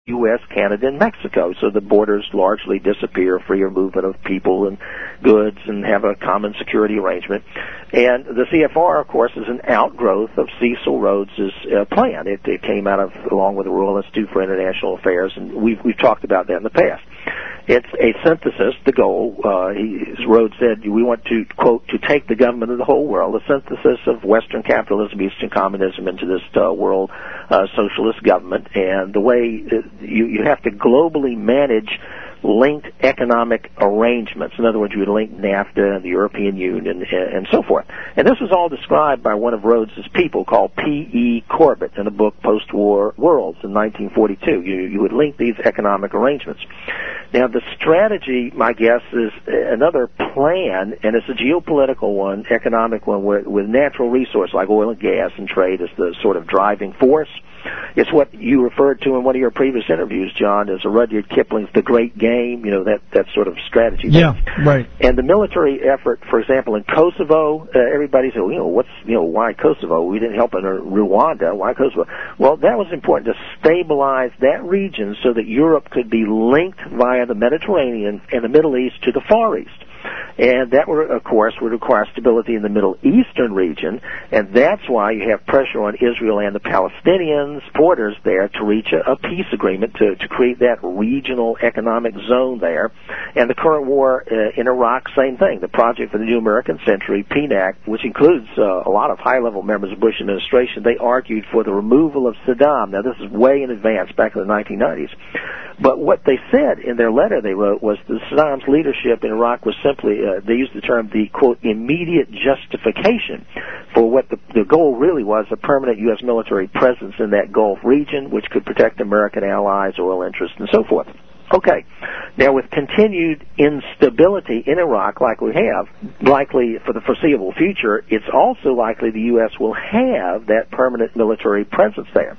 U.S., Canada, and Mexico. So the borders largely disappear, freer movement of people and goods, and have a common security arrangement. And the CFR, of course, is an outgrowth of Cecil Rhodes' plan. It came out of, along with the Royal Institute for International Affairs, and we've talked about that in the past. It's a synthesis, the goal. Rhodes said, we want to, quote, to take the government of the whole world, a synthesis of Western capitalism, Eastern communism into this world socialist government. And the way you have to globally manage linked economic arrangements. In other words, you would link NAFTA and the European Union and so forth. And this was all described by one of Rhodes' people called P.E. Corbett in a book, Post-War Worlds, in 1942. You would link these economic arrangements. Now, the strategy, my guess, is another plan, and it's a geopolitical one, economic one, with natural resources like oil and gas and trade as the sort of driving force. It's what you referred to in one of your previous interviews, John, as Rudyard Kipling's The Great Game, that sort of strategy. Yeah, right. And the military effort, for example, in Kosovo, everybody said, why Kosovo? We didn't help in Rwanda. Why Kosovo? Well, that was important to stabilize that region so that Europe could be linked via the Mediterranean and the Middle East to the Far East. And that, of course, would require stability in the Middle Eastern region, and that's why you have pressure on Israel and the Palestinian supporters there to reach a peace agreement to create that regional economic zone there. And the current war in Iraq, same thing. The Project for the New American Century, PNAC, which includes a lot of high-level members of the Bush administration, they argued for the removal of Saddam. Now, this is way in advance, back in the 1990s. But what they said in their letter they wrote was that Saddam's leadership in Iraq was simply, they used the term, the, quote, immediate justification for what the goal really was, a permanent U.S. military presence in that Gulf region, which could protect American allies, oil interests, and so forth. Okay. Now, with continued instability in Iraq, like we have, likely for the foreseeable future, it's also likely the U.S. will have that permanent military presence there.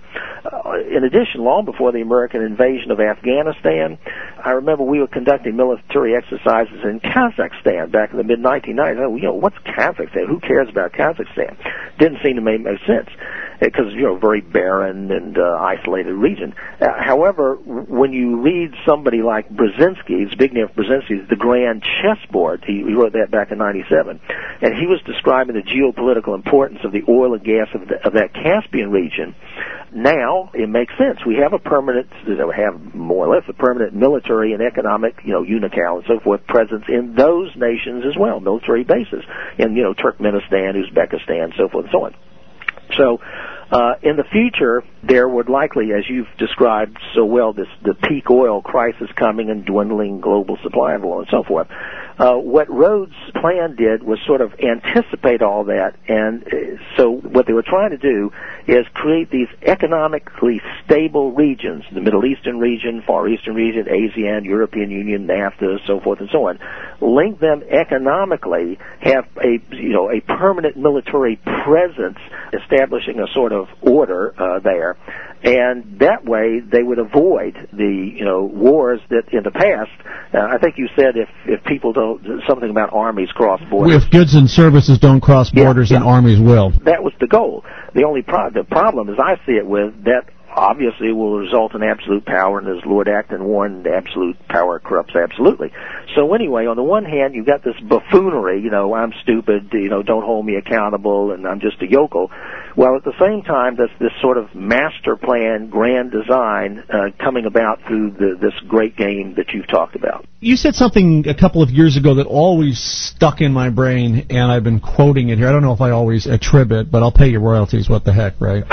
In addition, long before the American invasion of Afghanistan, I remember we were conducting military exercises in Kazakhstan back in the mid-1990s. What's Kazakhstan? Who cares about Kazakhstan? Didn't seem to make sense because it's, a very barren and isolated region. However, when you read somebody like Brzezinski, Zbigniew Brzezinski's The Grand Chessboard, he wrote that back in 97, and he was describing the geopolitical importance of the oil and gas of that Caspian region. Now, it makes sense. We have a permanent, more or less a permanent military and economic, UNICAL and so forth, presence in those nations as well, military bases, in, Turkmenistan, Uzbekistan, so forth and so on. So, in the future, there would likely, as you've described so well, the peak oil crisis coming and dwindling global supply of oil and so forth. What Rhodes' plan did was sort of anticipate all that, and so what they were trying to do is create these economically stable regions, the Middle Eastern region, Far Eastern region, ASEAN, European Union, NAFTA, so forth and so on. Link them economically, have a permanent military presence, establishing a sort of order there, and that way they would avoid the wars that in the past. I think you said if people don't, something about armies cross borders. If goods and services don't cross borders, then armies will. That was the goal. The only the problem, as I see it, with that obviously will result in absolute power, and as Lord Acton warned, absolute power corrupts absolutely. So anyway, on the one hand, you've got this buffoonery, I'm stupid, don't hold me accountable, and I'm just a yokel. Well, at the same time, there's this sort of master plan, grand design coming about through this great game that you've talked about. You said something a couple of years ago that always stuck in my brain, and I've been quoting it here. I don't know if I always attribute, but I'll pay you royalties. What the heck, right?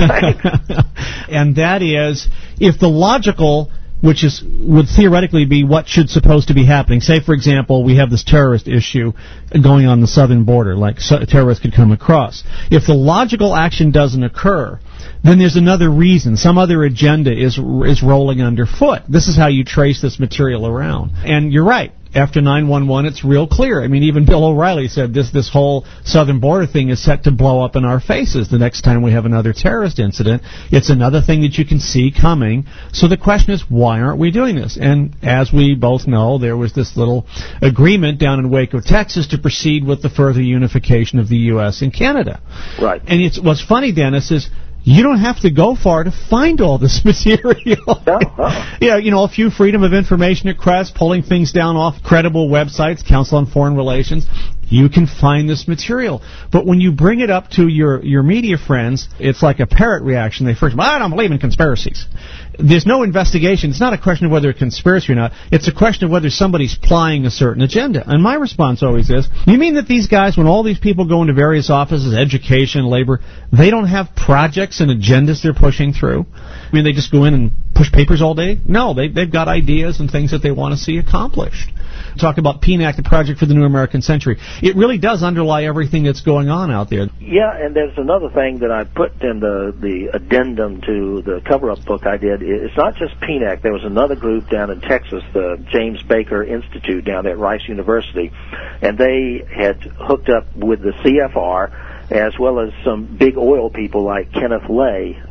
And that is, if the logical, which would theoretically be what should supposed to be happening. Say, for example, we have this terrorist issue going on the southern border, like terrorists could come across. If the logical action doesn't occur, then there's another reason. Some other agenda is rolling underfoot. This is how you trace this material around. And you're right. After 9/11, it's real clear. I mean, even Bill O'Reilly said this whole southern border thing is set to blow up in our faces the next time we have another terrorist incident. It's another thing that you can see coming. So the question is, why aren't we doing this? And as we both know, there was this little agreement down in Waco, Texas, to proceed with the further unification of the U.S. and Canada. Right. And what's funny, Dennis, is you don't have to go far to find all this material. Yeah, a few freedom of information requests, pulling things down off credible websites, Council on Foreign Relations. You can find this material. But when you bring it up to your media friends, it's like a parrot reaction. They first, I don't believe in conspiracies. There's no investigation. It's not a question of whether it's a conspiracy or not. It's a question of whether somebody's plying a certain agenda. And my response always is, you mean that these guys, when all these people go into various offices, education, labor, they don't have projects and agendas they're pushing through? I mean, they just go in and push papers all day? No, they've got ideas and things that they want to see accomplished. Talk about PNAC, the Project for the New American Century. It really does underlie everything that's going on out there. Yeah, and there's another thing that I put in the addendum to the cover-up book I did. It's not just PNAC. There was another group down in Texas, the James Baker Institute down at Rice University, and they had hooked up with the CFR as well as some big oil people like Kenneth Lay.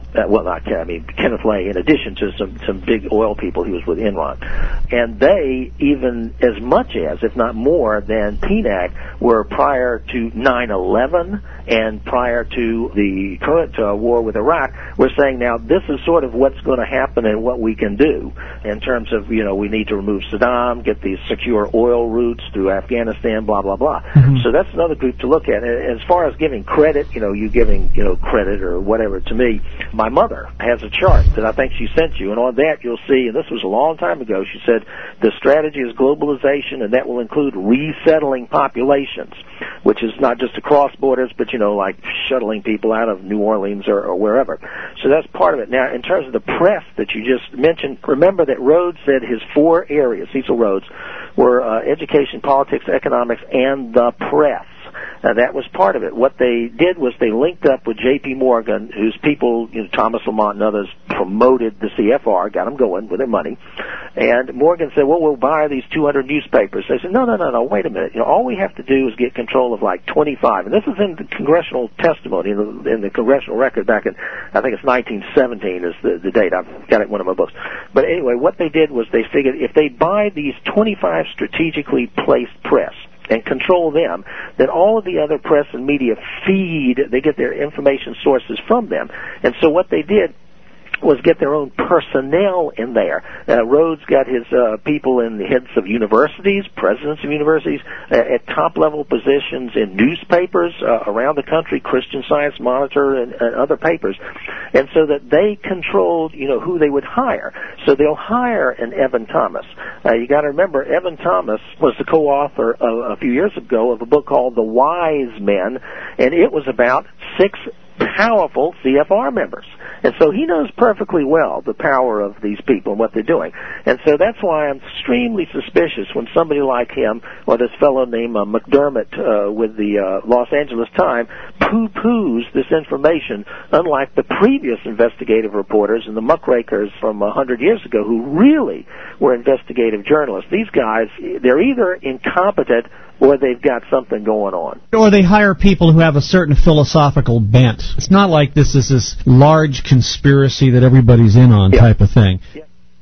Kenneth Lay, in addition to some big oil people, he was with Enron. And they, even as much as, if not more than PNAC, were prior to 9/11 and prior to the current war with Iraq, were saying, now, this is sort of what's going to happen and what we can do in terms of, we need to remove Saddam, get these secure oil routes through Afghanistan, blah, blah, blah. Mm-hmm. So that's another group to look at. As far as giving credit, you giving, credit or whatever to me, my mother has a chart that I think she sent you, and on that you'll see, and this was a long time ago, she said, the strategy is globalization, and that will include resettling populations, which is not just across borders, but, like shuttling people out of New Orleans or wherever. So that's part of it. Now, in terms of the press that you just mentioned, remember that Rhodes said his 4 areas, Cecil Rhodes, were education, politics, economics, and the press. That was part of it. What they did was they linked up with J.P. Morgan, whose people, Thomas Lamont and others, promoted the CFR, got them going with their money. And Morgan said, well, we'll buy these 200 newspapers. They said, no, wait a minute. All we have to do is get control of like 25. And this is in the congressional testimony, in the congressional record back in, I think it's 1917 is the date. I've got it in one of my books. But anyway, what they did was they figured if they buy these 25 strategically placed press, and control them, then all of the other press and media they get their information sources from them. And so what they did was get their own personnel in there. Rhodes got his people in the heads of universities, presidents of universities, at top-level positions in newspapers around the country, Christian Science Monitor and other papers, and so that they controlled, who they would hire. So they'll hire an Evan Thomas. You got to remember, Evan Thomas was the co-author a few years ago of a book called The Wise Men, and it was about 6 powerful CFR members. And so he knows perfectly well the power of these people and what they're doing. And so that's why I'm extremely suspicious when somebody like him or this fellow named McDermott with the Los Angeles Times poo-poos this information, unlike the previous investigative reporters and the muckrakers from 100 years ago who really were investigative journalists. These guys, they're either incompetent or they've got something going on. Or they hire people who have a certain philosophical bent. It's not like this is this large conspiracy that everybody's in on type of thing. Yeah.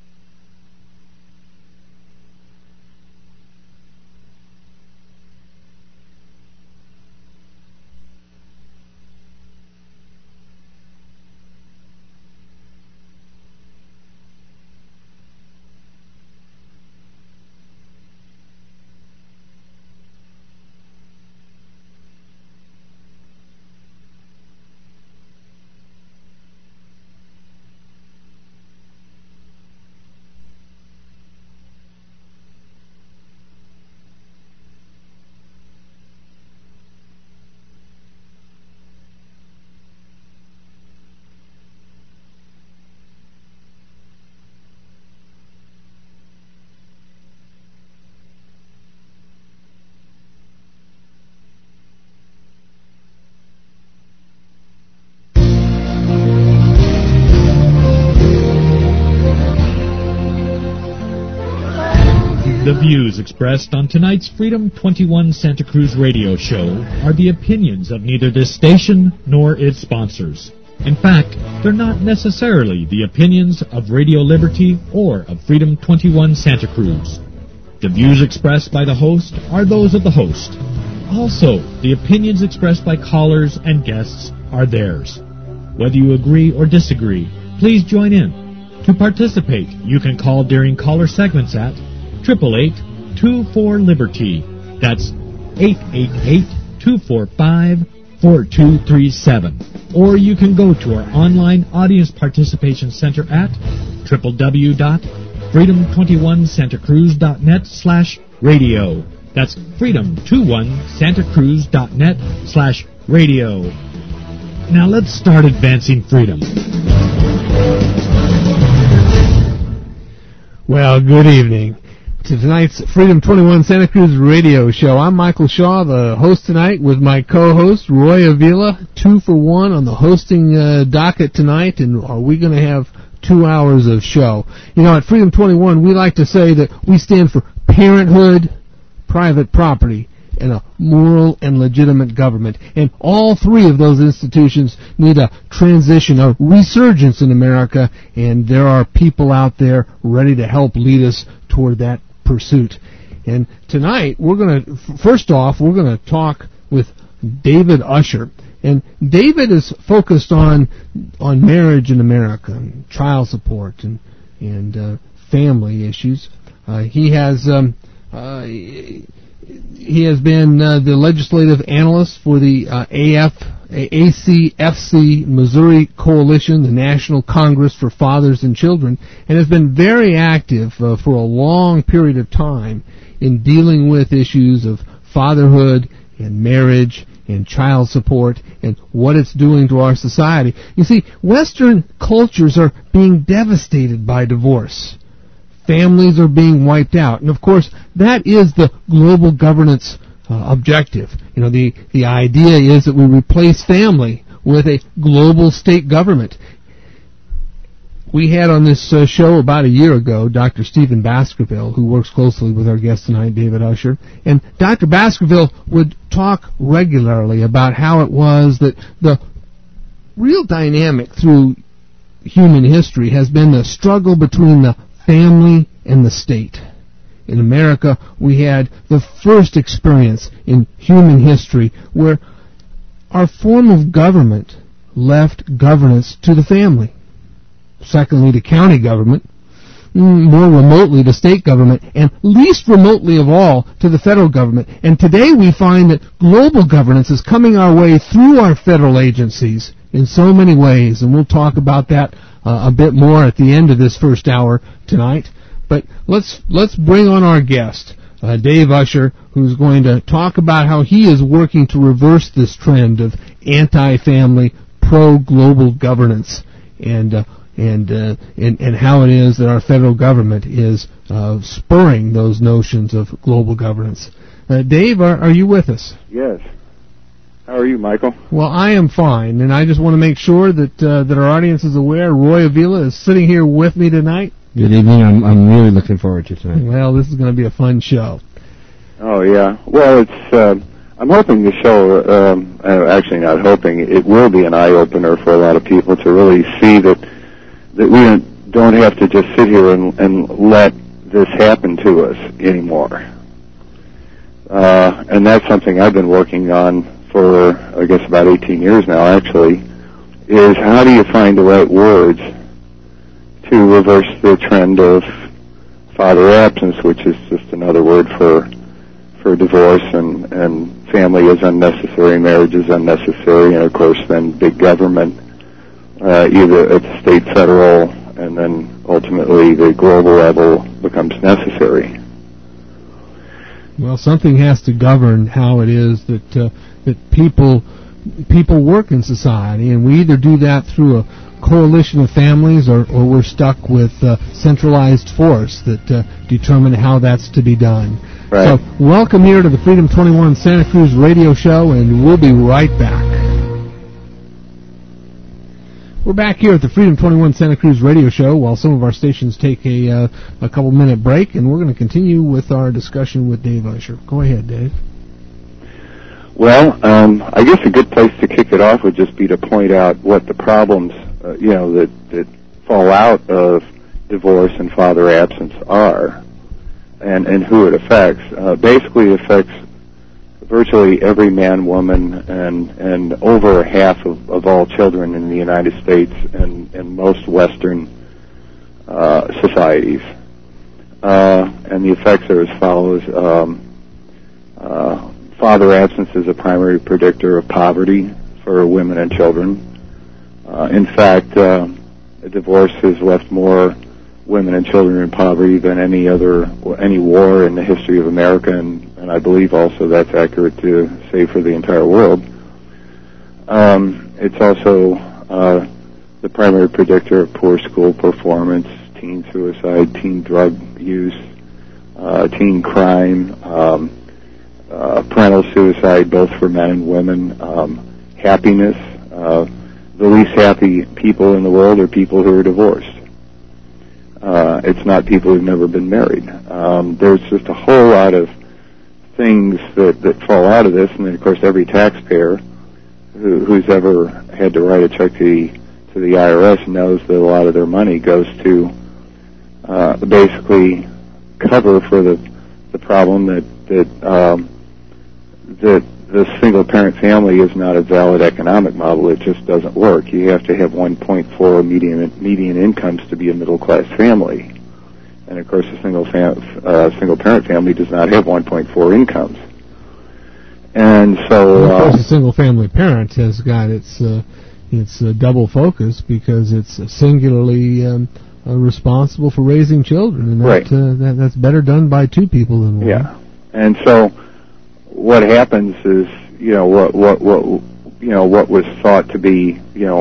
The views expressed on tonight's Freedom 21 Santa Cruz radio show are the opinions of neither this station nor its sponsors. In fact, they're not necessarily the opinions of Radio Liberty or of Freedom 21 Santa Cruz. The views expressed by the host are those of the host. Also, the opinions expressed by callers and guests are theirs. Whether you agree or disagree, please join in. To participate, you can call during caller segments at 888-24-LIBERTY. That's 888-245-4237. Or you can go to our online audience participation center at www.freedom21santacruz.net/radio. That's freedom21santacruz.net/radio. Now let's start advancing freedom. Well, good evening to tonight's Freedom 21 Santa Cruz radio show. I'm Michael Shaw, the host tonight, with my co-host, Roy Avila. 2 for 1 on the hosting docket tonight, and are we going to have 2 hours of show? You know, at Freedom 21, we like to say that we stand for parenthood, private property, and a moral and legitimate government. And all three of those institutions need a transition, a resurgence in America, and there are people out there ready to help lead us toward that pursuit. And tonight, first off, we're going to talk with David Usher. And David is focused on marriage in America, and child support, and family issues. He has been the legislative analyst for the ACFC Missouri Coalition, the National Congress for Fathers and Children, and has been very active for a long period of time in dealing with issues of fatherhood and marriage and child support and what it's doing to our society. You see, Western cultures are being devastated by divorce. Families are being wiped out. And, of course, that is the global governance objective. You know, the idea is that we replace family with a global state government. We had on this show about a year ago Dr. Stephen Baskerville, who works closely with our guest tonight, David Usher. And Dr. Baskerville would talk regularly about how it was that the real dynamic through human history has been the struggle between the family and the state. In America, we had the first experience in human history where our form of government left governance to the family. Secondly, to county government. More remotely to state government, and least remotely of all to the federal government. And today we find that global governance is coming our way through our federal agencies in so many ways, and we'll talk about that a bit more at the end of this first hour tonight. But let's bring on our guest, Dave Usher, who's going to talk about how he is working to reverse this trend of anti-family, pro-global governance, and how it is that our federal government is spurring those notions of global governance. Dave, are you with us? Yes. How are you, Michael? Well, I am fine, and I just want to make sure that our audience is aware. Roy Avila is sitting here with me tonight. Good evening. I'm really looking forward to tonight. Well, this is going to be a fun show. Oh, yeah. Well, I'm hoping the show, actually not hoping, it will be an eye-opener for a lot of people to really see that we don't have to just sit here and let this happen to us anymore. And that's something I've been working on for, I guess, about 18 years now, actually, is how do you find the right words to reverse the trend of father absence, which is just another word for divorce, and family is unnecessary, marriage is unnecessary, and, of course, then big government, either at the state, federal, and then ultimately the global level becomes necessary. Well, something has to govern how it is that people work in society, and we either do that through a coalition of families, or we're stuck with centralized force that determine how that's to be done. Right. So, welcome here to the Freedom 21 Santa Cruz radio show, and we'll be right back. We're back here at the Freedom 21 Santa Cruz radio show while some of our stations take a couple-minute break, and we're going to continue with our discussion with Dave Usher. Go ahead, Dave. Well, I guess a good place to kick it off would just be to point out what the problems, that fall out of divorce and father absence are, and who it affects. Basically, it affects virtually every man, woman, and over half of all children in the United States and most Western societies. And the effects are as follows. Father absence is a primary predictor of poverty for women and children. In fact, a divorce has left more women and children in poverty than any war in the history of America, and I believe also that's accurate to say for the entire world. It's also the primary predictor of poor school performance, teen suicide, teen drug use, teen crime, parental suicide, both for men and women, happiness. The least happy people in the world are people who are divorced. It's not people who've never been married. There's just a whole lot of things that fall out of this, and then, of course, every taxpayer who's ever had to write a check to the IRS knows that a lot of their money goes to basically cover for the problem that the single-parent family is not a valid economic model. It just doesn't work. You have to have 1.4 median incomes to be a middle-class family. And, of course, a single-parent family does not have 1.4 incomes. And so... of course, a single-family parent has got its double focus because it's singularly responsible for raising children. And that's better done by two people than one. Yeah. And so... what happens is, what was thought to be,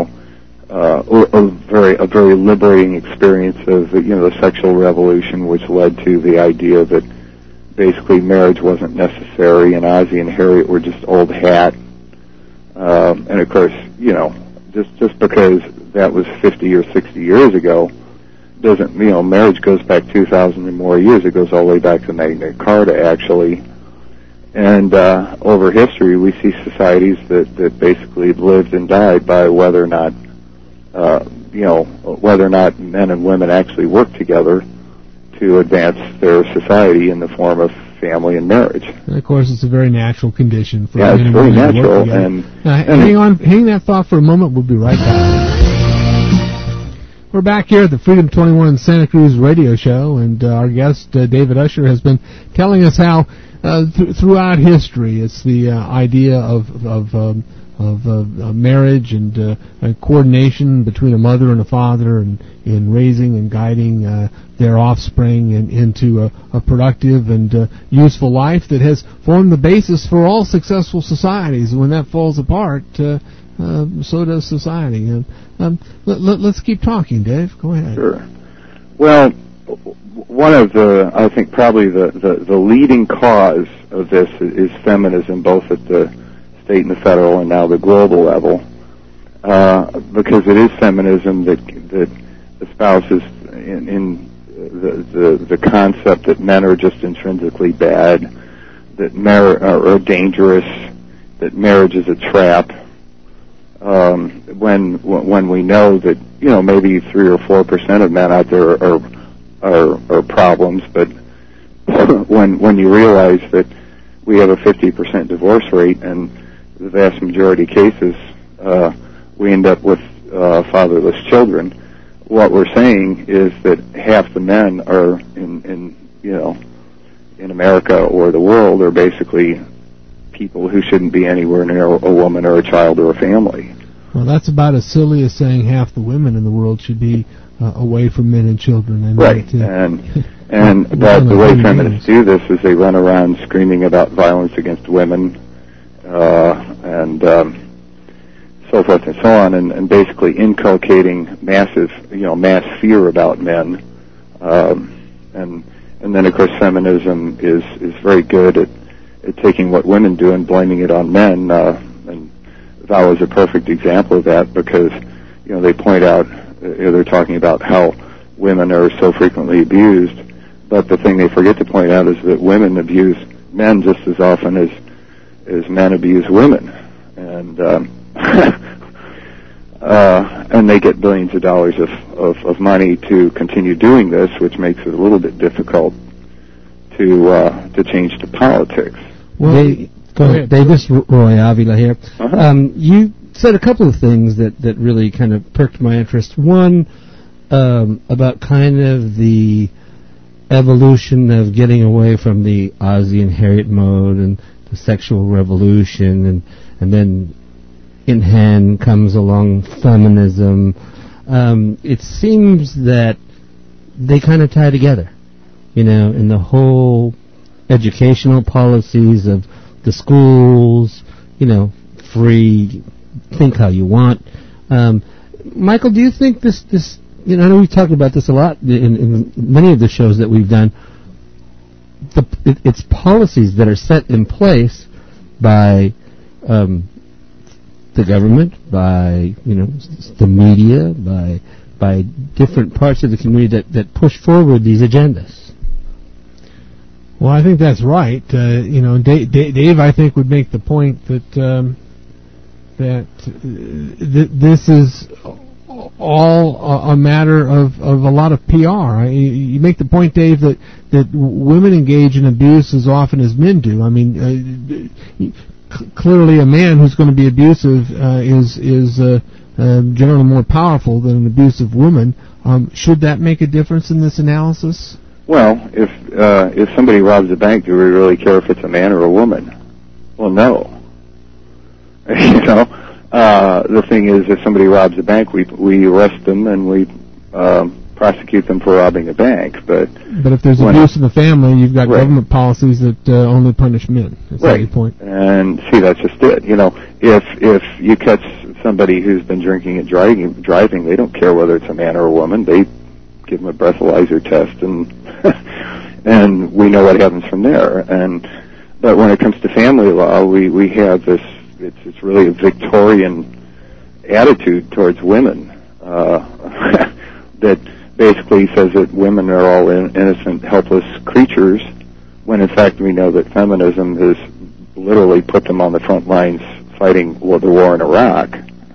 a very liberating experience of, the sexual revolution, which led to the idea that basically marriage wasn't necessary, and Ozzie and Harriet were just old hat. And of course, just because that was 50 or 60 years ago, doesn't, marriage goes back 2,000 or more years. It goes all the way back to Magna Carta, actually. And over history, we see societies that basically lived and died by whether or not men and women actually work together to advance their society in the form of family and marriage. And of course, it's a very natural condition for men and women to work together. Hang that thought for a moment. We'll be right back. We're back here at the Freedom 21 Santa Cruz radio show, and our guest, David Usher, has been telling us how throughout history it's the idea of marriage and coordination between a mother and a father in raising and guiding their offspring into a productive and useful life that has formed the basis for all successful societies. When that falls apart, so does society. Let's keep talking, Dave. Go ahead. Sure. Well, one of I think probably the leading cause of this is feminism, both at the state and the federal and now the global level, because it is feminism that espouses in the concept that men are just intrinsically bad, that are dangerous, that marriage is a trap. When we know that maybe 3 or 4% of men out there are problems, but when you realize that we have a 50% divorce rate, and the vast majority of cases we end up with fatherless children, what we're saying is that half the men are in America or the world are basically people who shouldn't be anywhere near a woman or a child or a family. Well, that's about as silly as saying half the women in the world should be away from men and children. Right, but the way feminists do this is they run around screaming about violence against women and so forth and so on, and basically inculcating mass fear about men. And then, of course, feminism is very good at taking what women do and blaming it on men. And Val is a perfect example of that because, they point out, they're talking about how women are so frequently abused, but the thing they forget to point out is that women abuse men just as often as men abuse women. And and they get billions of dollars of money to continue doing this, which makes it a little bit difficult to change to politics. Well, Go ahead, Dave. This is Roy Avila here. Uh-huh. You said a couple of things that really kind of perked my interest. One, about kind of the evolution of getting away from the Ozzie and Harriet mode and the sexual revolution, and then in hand comes along feminism. It seems that they kind of tie together, in the whole educational policies of the schools, free, think how you want. Michael, do you think this I know we've talked about this a lot in many of the shows that we've done. It's policies that are set in place by the government, by the media, by different parts of the community that push forward these agendas. Well, I think that's right. Dave, I think, would make the point that this is all a matter of a lot of PR. You make the point, Dave, that women engage in abuse as often as men do. I mean, clearly a man who's going to be abusive is generally more powerful than an abusive woman. Should that make a difference in this analysis? Well, if somebody robs a bank, do we really care if it's a man or a woman? Well, no. The thing is, if somebody robs a bank, we arrest them and we prosecute them for robbing a bank. But if there's abuse in the family, you've got government policies that only punish men. That's the point. And see, that's just it. If you catch somebody who's been drinking and driving, they don't care whether it's a man or a woman. They give them a breathalyzer test, and and we know what happens from there. But when it comes to family law, we have this. It's really a Victorian attitude towards women that basically says that women are all innocent, helpless creatures, when in fact we know that feminism has literally put them on the front lines fighting the war in Iraq.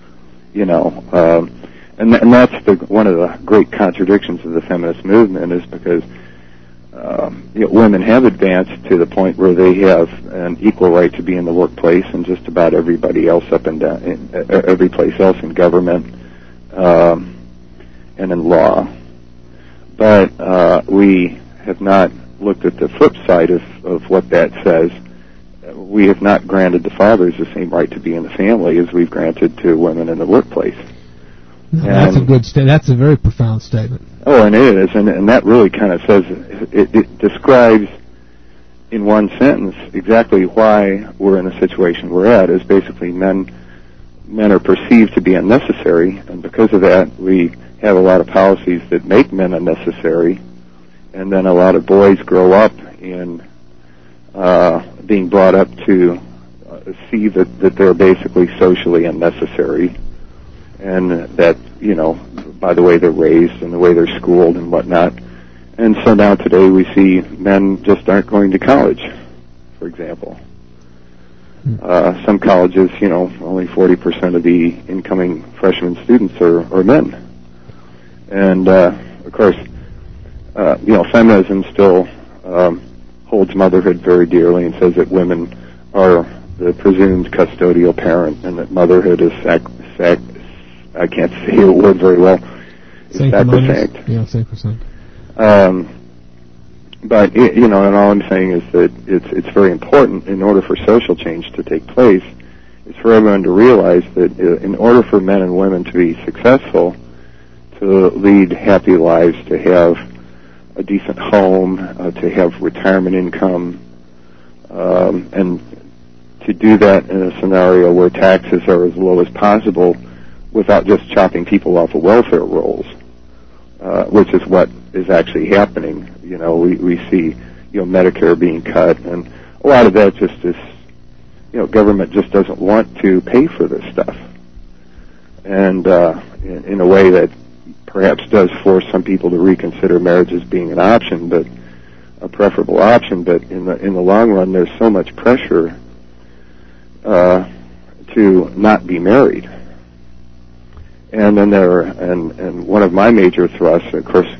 And that's one of the great contradictions of the feminist movement, is because women have advanced to the point where they have an equal right to be in the workplace and just about everybody else up and down, every place else in government and in law. But we have not looked at the flip side of what that says. We have not granted the fathers the same right to be in the family as we've granted to women in the workplace. No, that's a good statement. That's a very profound statement. Oh, and it is, and that really kind of says, it describes in one sentence exactly why we're in the situation we're at. Is basically men are perceived to be unnecessary, and because of that, we have a lot of policies that make men unnecessary, and then a lot of boys grow up in being brought up to see that they're basically socially unnecessary. And that, by the way they're raised and the way they're schooled and whatnot. And so now today we see men just aren't going to college, for example. Some colleges, only 40% of the incoming freshman students are men. And, of course, feminism still holds motherhood very dearly and says that women are the presumed custodial parent and that motherhood is I can't say the word very well. It's sacrosanct. Yeah, sacrosanct. But and all I'm saying is that it's very important, in order for social change to take place, is for everyone to realize that in order for men and women to be successful, to lead happy lives, to have a decent home, to have retirement income, and to do that in a scenario where taxes are as low as possible, without just chopping people off of welfare rolls, which is what is actually happening. We see, Medicare being cut, and a lot of that just is, government just doesn't want to pay for this stuff, and in a way that perhaps does force some people to reconsider marriage as being an option, but a preferable option. But in the long run, there's so much pressure to not be married. And then and one of my major thrusts, of course,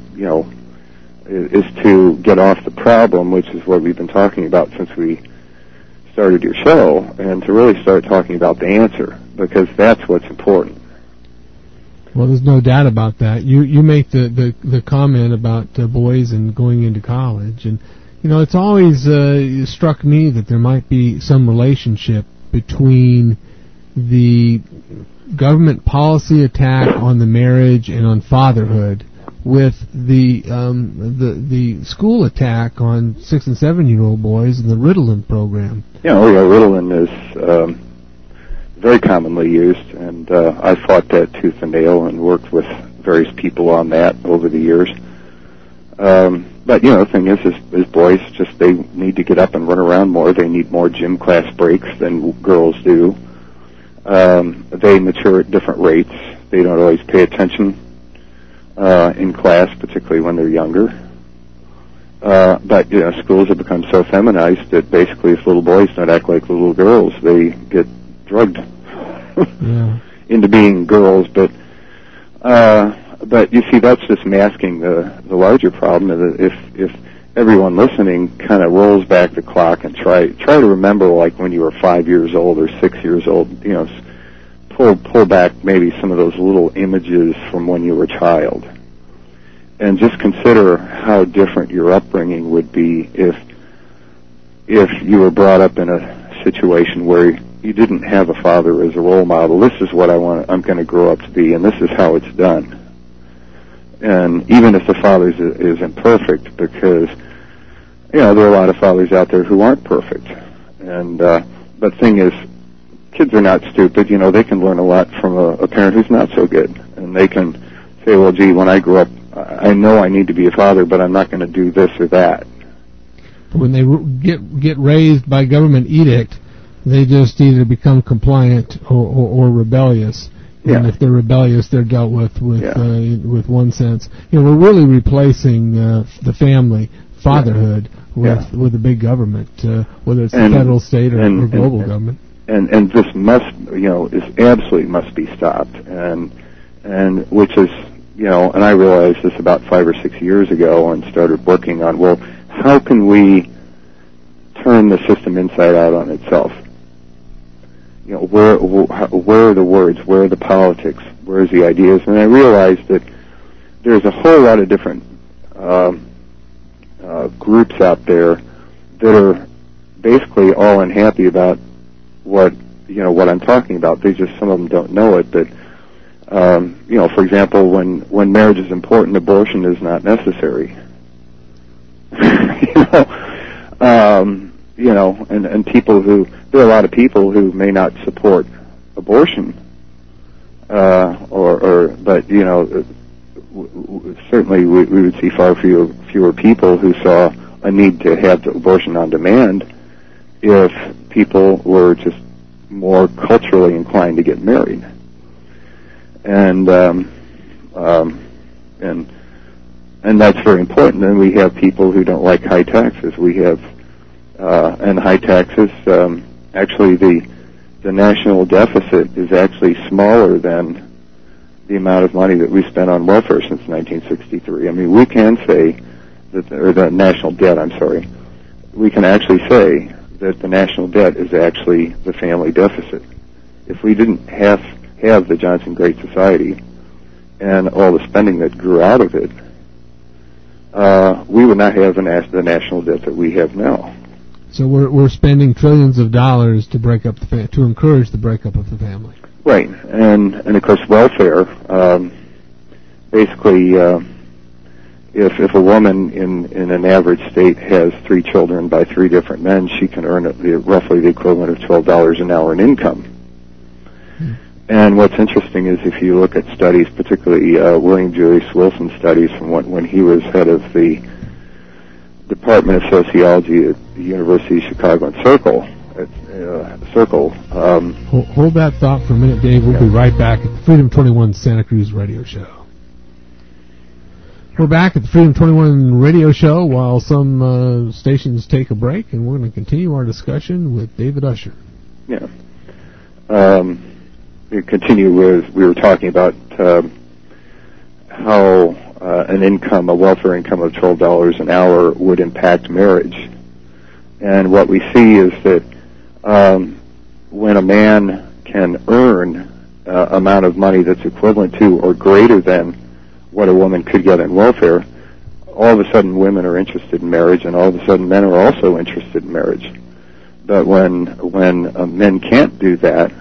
is to get off the problem, which is what we've been talking about since we started your show and to really start talking about the answer, because that's what's important. Well, there's no doubt about that. You make the comment about boys and going into college, and it's always struck me that there might be some relationship between the government policy attack on the marriage and on fatherhood with the school attack on 6 and 7-year-old boys and the Ritalin program. Yeah, Ritalin is very commonly used, and I fought that tooth and nail and worked with various people on that over the years. But the thing is boys they need to get up and run around more. They need more gym class breaks than girls do. They mature at different rates. They don't always pay attention in class, particularly when they're younger. But schools have become so feminized that basically if little boys don't act like little girls, they get drugged into being girls. But you see, that's just masking the larger problem. If everyone listening kind of rolls back the clock and try to remember, like when you were 5 years old or 6 years old, pull back maybe some of those little images from when you were a child, and just consider how different your upbringing would be if you were brought up in a situation where you didn't have a father as a role model. This is what I'm going to grow up to be, and this is how it's done. And even if the father is imperfect, because there are a lot of fathers out there who aren't perfect, and but the thing is, kids are not stupid. They can learn a lot from a parent who's not so good, and they can say, well, gee, when I grow up, I know I need to be a father, but I'm not going to do this or that. When they get raised by government edict, they just either become compliant or rebellious. Yeah. And if they're rebellious, they're dealt with one sense. We're really replacing the family, fatherhood, with a big government, whether it's the federal, state, or global government. And this is absolutely must be stopped. And which is, and I realized this about 5 or 6 years ago and started working on, well, how can we turn the system inside out on itself? Where are the words? Where are the politics? Where's the ideas? And I realized that there's a whole lot of different groups out there that are basically all unhappy about what I'm talking about. Some of them don't know it, but for example, when marriage is important, abortion is not necessary. And people there are a lot of people who may not support abortion, but certainly we would see far fewer people who saw a need to have the abortion on demand if people were just more culturally inclined to get married. And that's very important. And we have people who don't like high taxes. We have and high taxes. Actually, the national deficit is actually smaller than the amount of money that we spent on welfare since 1963. I mean, we can say that, or the national debt. I'm sorry. We can actually say that the national debt is actually the family deficit. If we didn't have the Johnson Great Society and all the spending that grew out of it, we would not have the national debt that we have now. So we're spending trillions of dollars to to encourage the breakup of the family. Right, and of course welfare. Basically, if a woman in an average state has 3 children by 3 different men, she can earn roughly the equivalent of $12 an hour in income. And what's interesting is if you look at studies, particularly William Julius Wilson studies from when he was head of the Department of Sociology at the University of Chicago and Circle. Hold that thought for a minute, Dave. We'll be right back at the Freedom 21 Santa Cruz Radio Show. We're back at the Freedom 21 Radio Show while some stations take a break, and we're going to continue our discussion with David Usher. Yeah. We continue with, we were talking about how a welfare income of $12 an hour would impact marriage. And what we see is that when a man can earn amount of money that's equivalent to or greater than what a woman could get in welfare, all of a sudden women are interested in marriage, and all of a sudden men are also interested in marriage. But when men can't do that,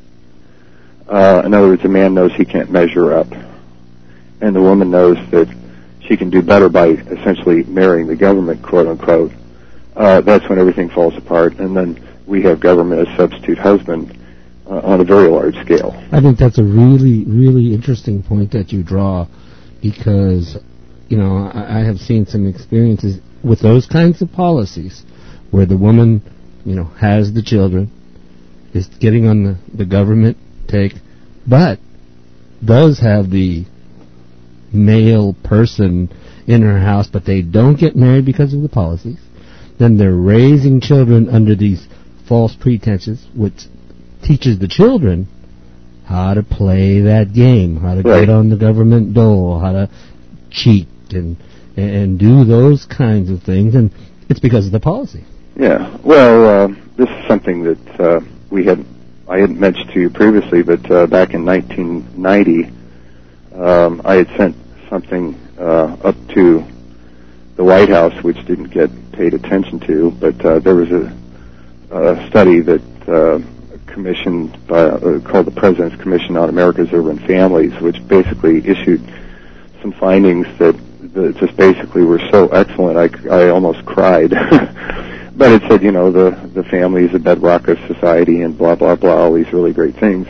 in other words, a man knows he can't measure up, and the woman knows that she can do better by essentially marrying the government, quote unquote, that's when everything falls apart, and then we have government as substitute husband on a very large scale. I think that's a really, really interesting point that you draw, because, you know, I have seen some experiences with those kinds of policies where the woman, you know, has the children, is getting on the government take, but does have the male person in her house, but they don't get married because of the policies. Then they're raising children under these false pretenses, which teaches the children how to play that game, how to get on the government dole, how to cheat and do those kinds of things, and it's because of the policy. Yeah, well, this is something that I hadn't mentioned to you previously, but back in 1990, I had sent something up to the White House, which didn't get paid attention to, but there was a study that commissioned called the President's Commission on America's Urban Families, which basically issued some findings that just basically were so excellent I almost cried. But it said, you know, the family is the bedrock of society and blah blah blah, all these really great things.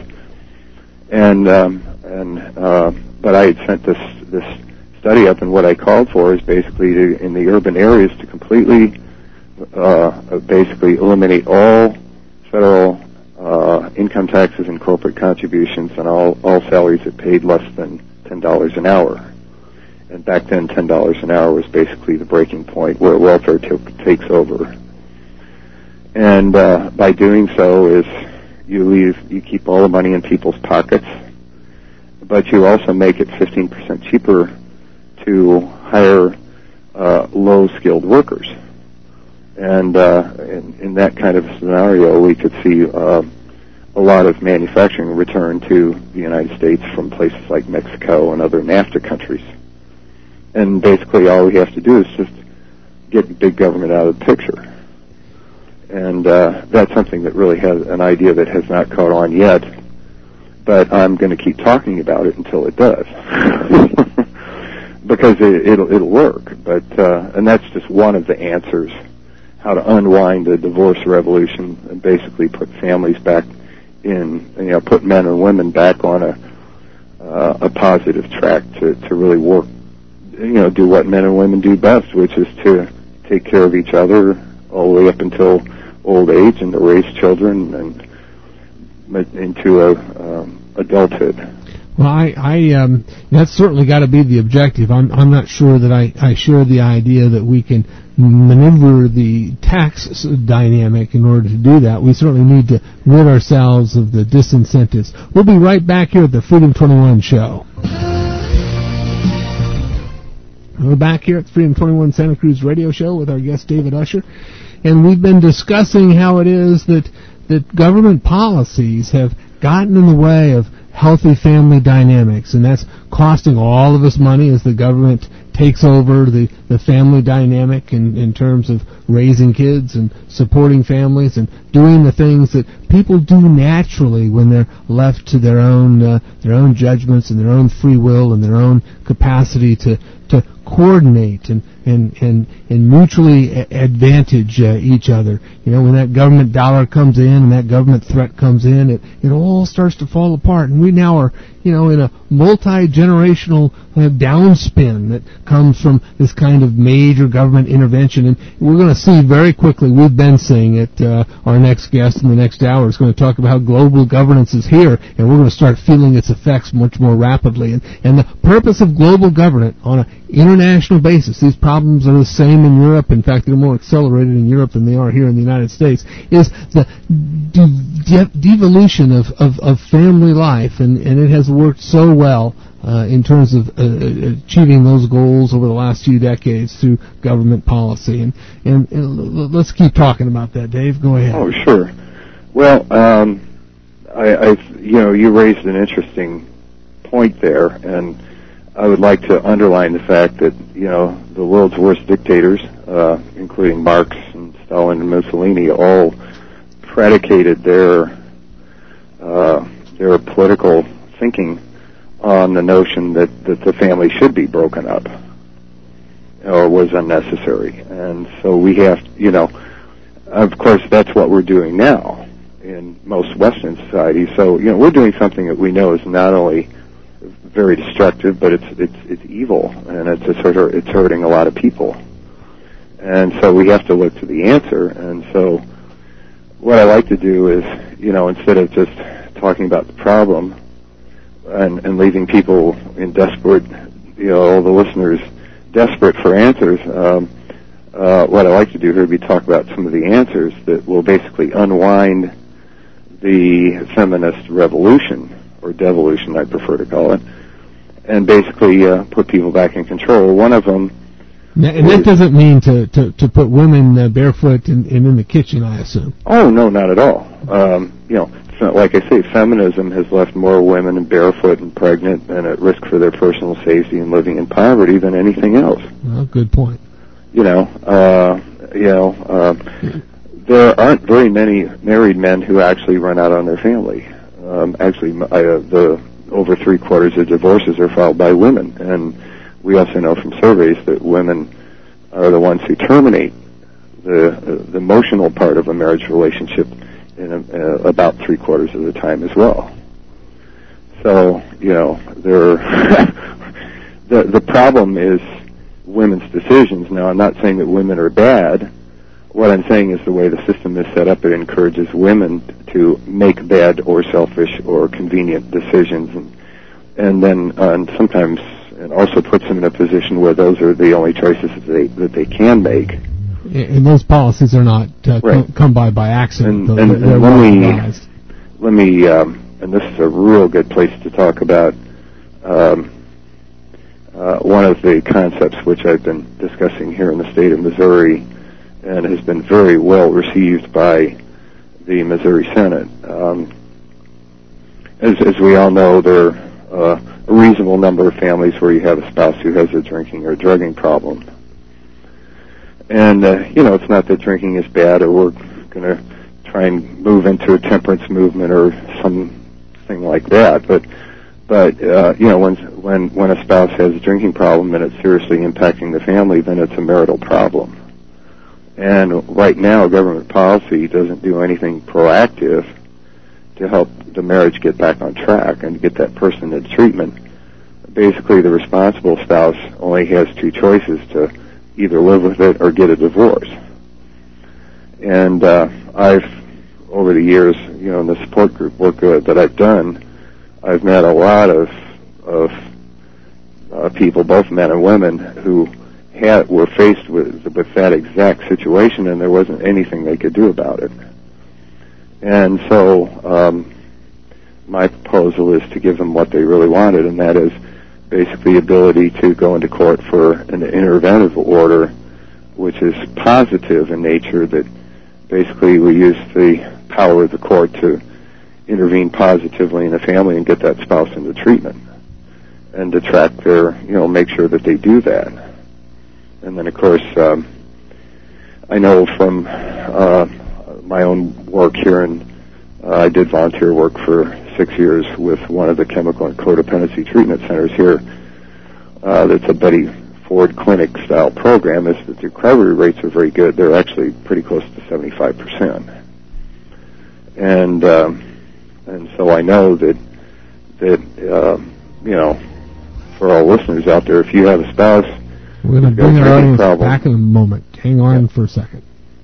But I had sent this study up, and what I called for is basically in the urban areas to completely basically eliminate all federal income taxes and corporate contributions and all salaries that paid less than $10 an hour. And back then, $10 an hour was basically the breaking point where welfare takes over. And by doing so is you keep all the money in people's pockets, but you also make it 15% cheaper to hire low-skilled workers. And in that kind of scenario, we could see a lot of manufacturing return to the United States from places like Mexico and other NAFTA countries. And basically all we have to do is just get big government out of the picture. And that's something that really has an idea that has not caught on yet, but I'm going to keep talking about it until it does. Because it'll work. But and that's just one of the answers, how to unwind the divorce revolution and basically put families back in, you know, put men and women back on a positive track to really work, you know, do what men and women do best, which is to take care of each other all the way up until old age and to raise children and into adulthood. Well, that's certainly got to be the objective. I'm not sure that I share the idea that we can maneuver the tax dynamic in order to do that. We certainly need to rid ourselves of the disincentives. We'll be right back here at the Freedom 21 show. We're back here at the Freedom 21 Santa Cruz radio show with our guest David Usher, and we've been discussing how it is that government policies have gotten in the way of healthy family dynamics, and that's costing all of us money as the government takes over the family dynamic in terms of raising kids and supporting families and doing the things that people do naturally when they're left to their own judgments and their own free will and their own capacity to coordinate and mutually advantage each other. You know, when that government dollar comes in and that government threat comes in, it all starts to fall apart. And we now are, you know, in a multi-generational downspin that comes from this kind of major government intervention. And we're going to see very quickly, we've been saying it, our next guest in the next hour is going to talk about how global governance is here, and we're going to start feeling its effects much more rapidly. And the purpose of global governance on an international basis, these problems are the same in Europe, in fact they're more accelerated in Europe than they are here in the United States, is the devolution of family life, and it has worked so well in terms of achieving those goals over the last few decades through government policy. And let's keep talking about that, Dave. Go ahead. Oh, sure. Well, you raised an interesting point there, and I would like to underline the fact that, the world's worst dictators, including Marx and Stalin and Mussolini, all predicated their political thinking on the notion that the family should be broken up or was unnecessary. And so we have, of course, that's what we're doing now in most Western societies. So, we're doing something that we know is not only very destructive, but it's evil, and it's hurting a lot of people. And so we have to look to the answer. And so what I like to do is, instead of just talking about the problem and leaving people in desperate, all the listeners desperate for answers, what I like to do here would be talk about some of the answers that will basically unwind the feminist revolution, or devolution I prefer to call it, and basically put people back in control. One of them... And that doesn't mean to put women barefoot and in the kitchen, I assume. Oh, no, not at all. It's not, like I say, feminism has left more women barefoot and pregnant and at risk for their personal safety and living in poverty than anything else. Well, good point. There aren't very many married men who actually run out on their family. Over 3/4 of divorces are filed by women, and we also know from surveys that women are the ones who terminate the emotional part of a marriage relationship in about 3/4 of the time as well. So, the problem is women's decisions. Now, I'm not saying that women are bad. What I'm saying is the way the system is set up, it encourages women to make bad or selfish or convenient decisions, and then sometimes it also puts them in a position where those are the only choices that they can make. And those policies are not come by accident. And let me and this is a real good place to talk about one of the concepts which I've been discussing here in the state of Missouri, and has been very well received by the Missouri Senate. As we all know, there are a reasonable number of families where you have a spouse who has a drinking or drugging problem. And, it's not that drinking is bad, or we're going to try and move into a temperance movement or something like that. But when a spouse has a drinking problem and it's seriously impacting the family, then it's a marital problem. And right now, government policy doesn't do anything proactive to help the marriage get back on track and get that person into treatment. Basically, the responsible spouse only has two choices: to either live with it or get a divorce. And I've, over the years, in the support group work that I've done, I've met a lot of people, both men and women, who were faced with that exact situation, and there wasn't anything they could do about it. And so my proposal is to give them what they really wanted, and that is basically the ability to go into court for an interventive order, which is positive in nature, that basically we use the power of the court to intervene positively in the family and get that spouse into treatment, and to track make sure that they do that. And then, of course, I know from my own work here, and I did volunteer work for 6 years with one of the chemical and codependency treatment centers here. That's a Betty Ford Clinic-style program. Is that the recovery rates are very good. They're actually pretty close to 75%. And so I know that for all listeners out there, if you have a spouse, we're going to bring our audience back in a moment. Hang on for a second.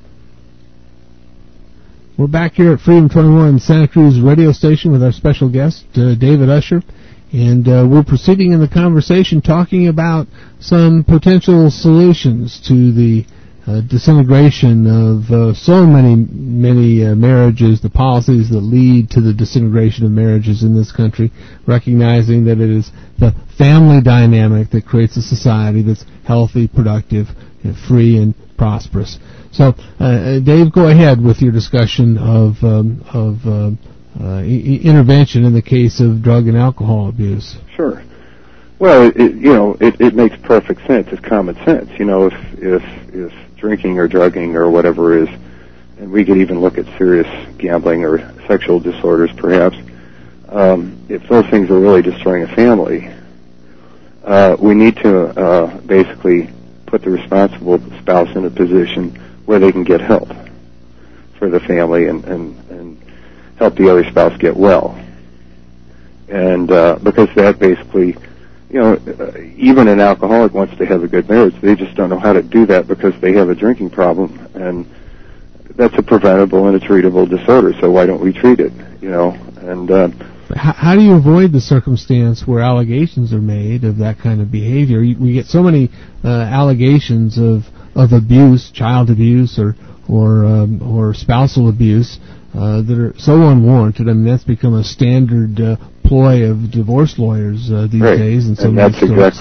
We're back here at Freedom 21 Santa Cruz radio station with our special guest, David Usher, and we're proceeding in the conversation talking about some potential solutions to the disintegration of so many marriages, the policies that lead to the disintegration of marriages in this country, recognizing that it is the family dynamic that creates a society that's healthy, productive, free, and prosperous. So, Dave, go ahead with your discussion of intervention in the case of drug and alcohol abuse. Sure. Well, it makes perfect sense. It's common sense. If drinking or drugging or whatever is, and we could even look at serious gambling or sexual disorders, perhaps. If those things are really destroying a family, we need to basically put the responsible spouse in a position where they can get help for the family and help the other spouse get well. And because that basically, even an alcoholic wants to have a good marriage, they just don't know how to do that because they have a drinking problem, and that's a preventable and a treatable disorder, so why don't we treat it, and how do you avoid the circumstance where allegations are made of that kind of behavior? We get so many allegations of abuse, child abuse, or spousal abuse that are so unwarranted. I mean, that's become a standard ploy of divorce lawyers these days. And that's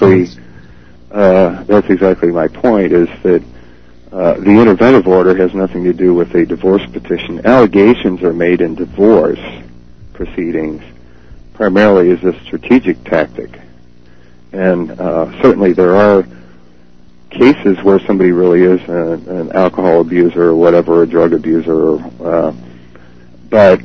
exactly my point. Is that the interventive order has nothing to do with a divorce petition. Allegations are made in divorce proceedings primarily as a strategic tactic. And certainly there are cases where somebody really is an alcohol abuser or whatever, a drug abuser. But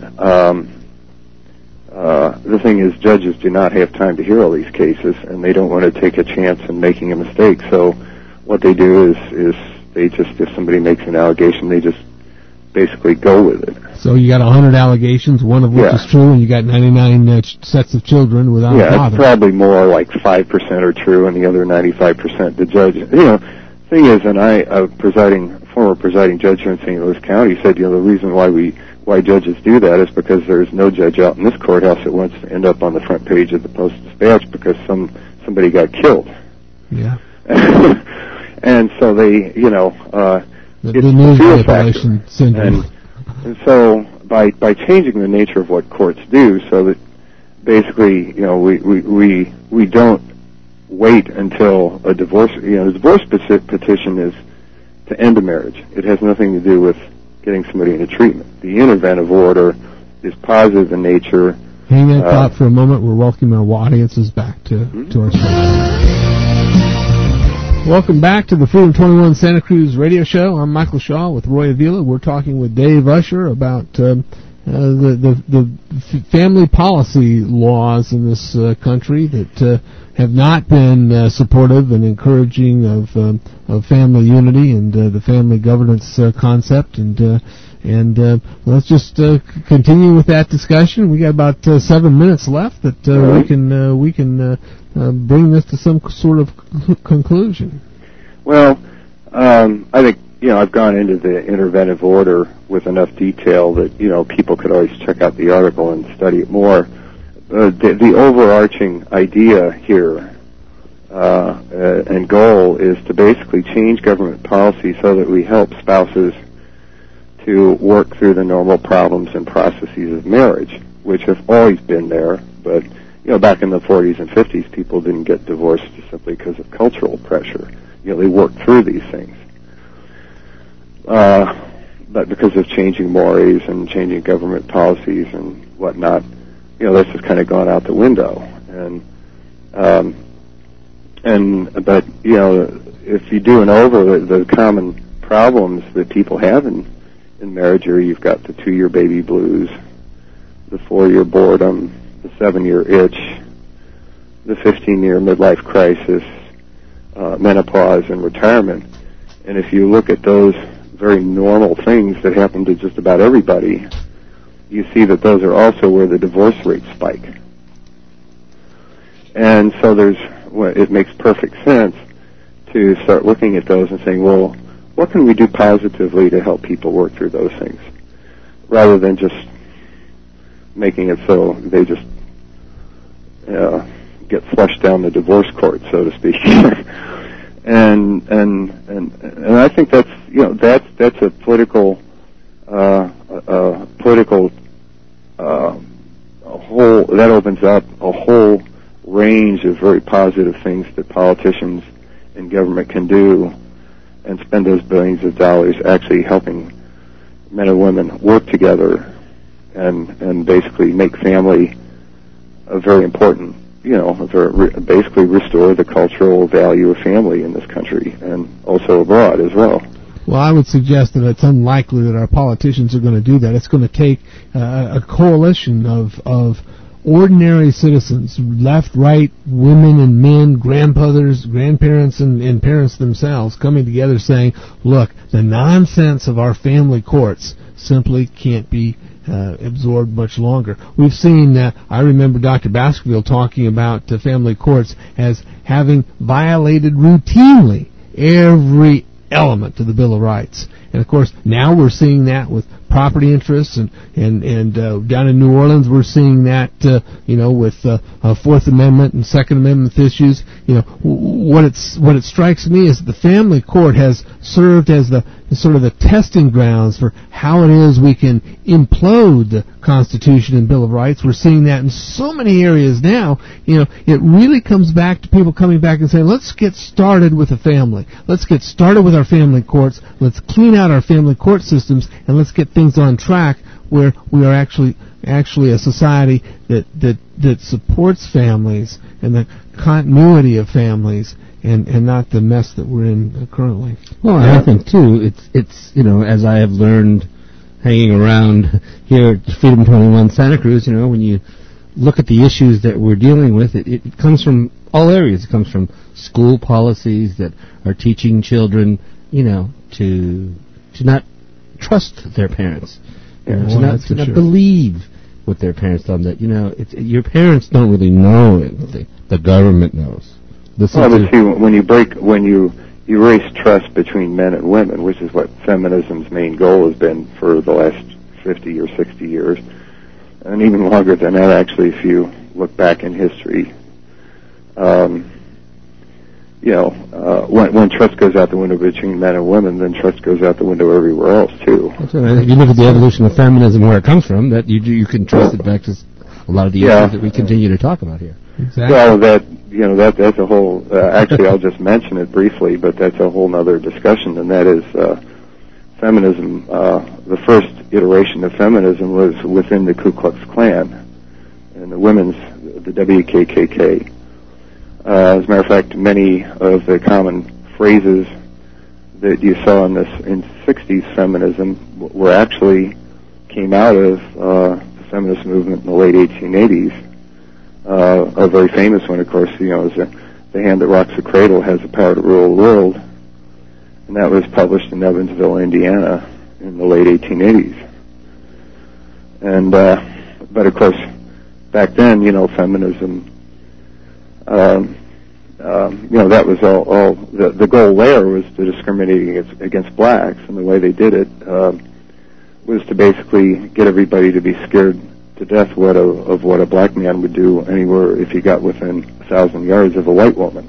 the thing is, judges do not have time to hear all these cases, and they don't want to take a chance in making a mistake. So what they do is they just, if somebody makes an allegation, they just basically go with it. So you got 100 allegations, one of which is true, and you got 99 sets of children without a father. Yeah, it's probably more like 5% are true, and the other 95% the judge. Thing is, and a former presiding judge here in St. Louis County said, the reason why judges do that is because there's no judge out in this courthouse that wants to end up on the front page of the Post-Dispatch because somebody got killed. Yeah. And so they, the news manipulation syndrome. And so by changing the nature of what courts do, so that basically, we don't wait until a divorce. The divorce petition is to end a marriage. It has nothing to do with getting somebody into treatment. The interventive order is positive in nature. Hang that thought for a moment. We're welcoming our audiences back to our show. Welcome back to the Freedom 21 Santa Cruz radio show. I'm Michael Shaw with Roy Avila. We're talking with Dave Usher about the family policy laws in this country that have not been supportive and encouraging of family unity and the family governance concept. And let's just continue with that discussion. We got about 7 minutes left that we can bring this to some sort of conclusion. Well, I think I've gone into the interventive order with enough detail that people could always check out the article and study it more. The overarching idea here and goal is to basically change government policy so that we help spouses to work through the normal problems and processes of marriage, which have always been there. But back in the 40s and 50s, people didn't get divorced just simply because of cultural pressure. They worked through these things. But because of changing mores and changing government policies and whatnot, this has kind of gone out the window. But if you do an over the common problems that people have in marriage, here you've got the 2-year baby blues, the 4-year boredom, the 7-year itch, the 15-year midlife crisis, menopause, and retirement. And if you look at those very normal things that happen to just about everybody, you see that those are also where the divorce rates spike. And so it makes perfect sense to start looking at those and saying, well, what can we do positively to help people work through those things, rather than just making it so they just get flushed down the divorce court, so to speak. and I think that's a political whole that opens up a whole range of very positive things that politicians and government can do. and spend those billions of dollars actually helping men and women work together and basically make family a very important, basically restore the cultural value of family in this country and also abroad as well. Well, I would suggest that it's unlikely that our politicians are going to do that. It's going to take a coalition of ordinary citizens, left, right, women and men, grandfathers, grandparents, and parents themselves coming together saying, look, the nonsense of our family courts simply can't be absorbed much longer. We've seen, I remember Dr. Baskerville talking about family courts as having violated routinely every element of the Bill of Rights. And of course, now we're seeing that with property interests, and down in New Orleans we're seeing that with Fourth Amendment and Second Amendment issues. What it strikes me is that the family court has served as the sort of the testing grounds for how it is we can implode the Constitution and Bill of Rights. We're seeing that in so many areas now. It really comes back to people coming back and saying, let's get started with the family. Let's get started with our family courts. Let's clean out our family court systems, and let's get things on track where we are actually a society that supports families and the continuity of families, and not the mess that we're in currently. Well, I think too, it's as I have learned hanging around here at Freedom 21 Santa Cruz, when you look at the issues that we're dealing with, it comes from all areas. It comes from school policies that are teaching children, to not trust their parents, to not believe what their parents tell them. That your parents don't really know anything. The government knows. But see, when you erase trust between men and women, which is what feminism's main goal has been for the last 50 or 60 years, and even longer than that, actually, if you look back in history, when trust goes out the window between men and women, then trust goes out the window everywhere else too. That's right. If you look at the evolution of feminism, where it comes from, that you can trace it back to a lot of the issues that we continue to talk about here. Exactly. Well, that's a whole. Actually, I'll just mention it briefly, but that's a whole other discussion, and that is feminism. The first iteration of feminism was within the Ku Klux Klan and the WKKK. As a matter of fact, many of the common phrases that you saw in 60s feminism were actually came out of the feminist movement in the late 1880s. A very famous one, of course, is The Hand That Rocks the Cradle Has the Power to Rule the World, and that was published in Evansville, Indiana in the late 1880s. And, but of course, back then, feminism, that was all the goal there was to discriminate against blacks, and the way they did it was to basically get everybody to be scared to death of what a black man would do anywhere if he got within 1,000 yards of a white woman.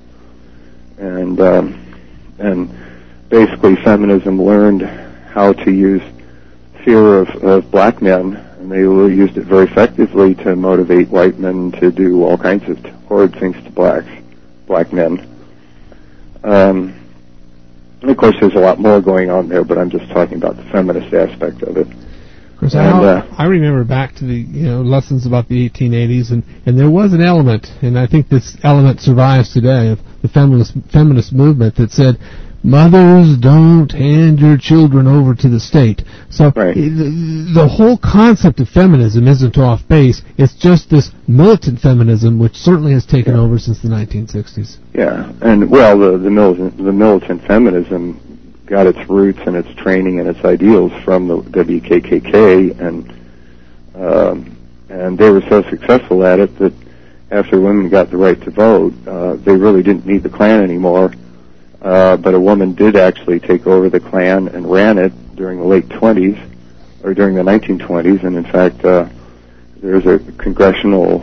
And basically feminism learned how to use fear of black men, and they used it very effectively to motivate white men to do all kinds of horrid things to black men. And of course there's a lot more going on there, but I'm just talking about the feminist aspect of it. Of course, I remember back to the lessons about the 1880s, and there was an element, and I think this element survives today, of the feminist movement that said, mothers, don't hand your children over to the state. So right. The whole concept of feminism isn't off base. It's just this militant feminism, which certainly has taken over since the 1960s. Yeah, and well, the militant feminism got its roots and its training and its ideals from the WKKK, and they were so successful at it that after women got the right to vote, they really didn't need the Klan anymore. But a woman did actually take over the Klan and ran it during the late 20s, or during the 1920s, and in fact, there's a congressional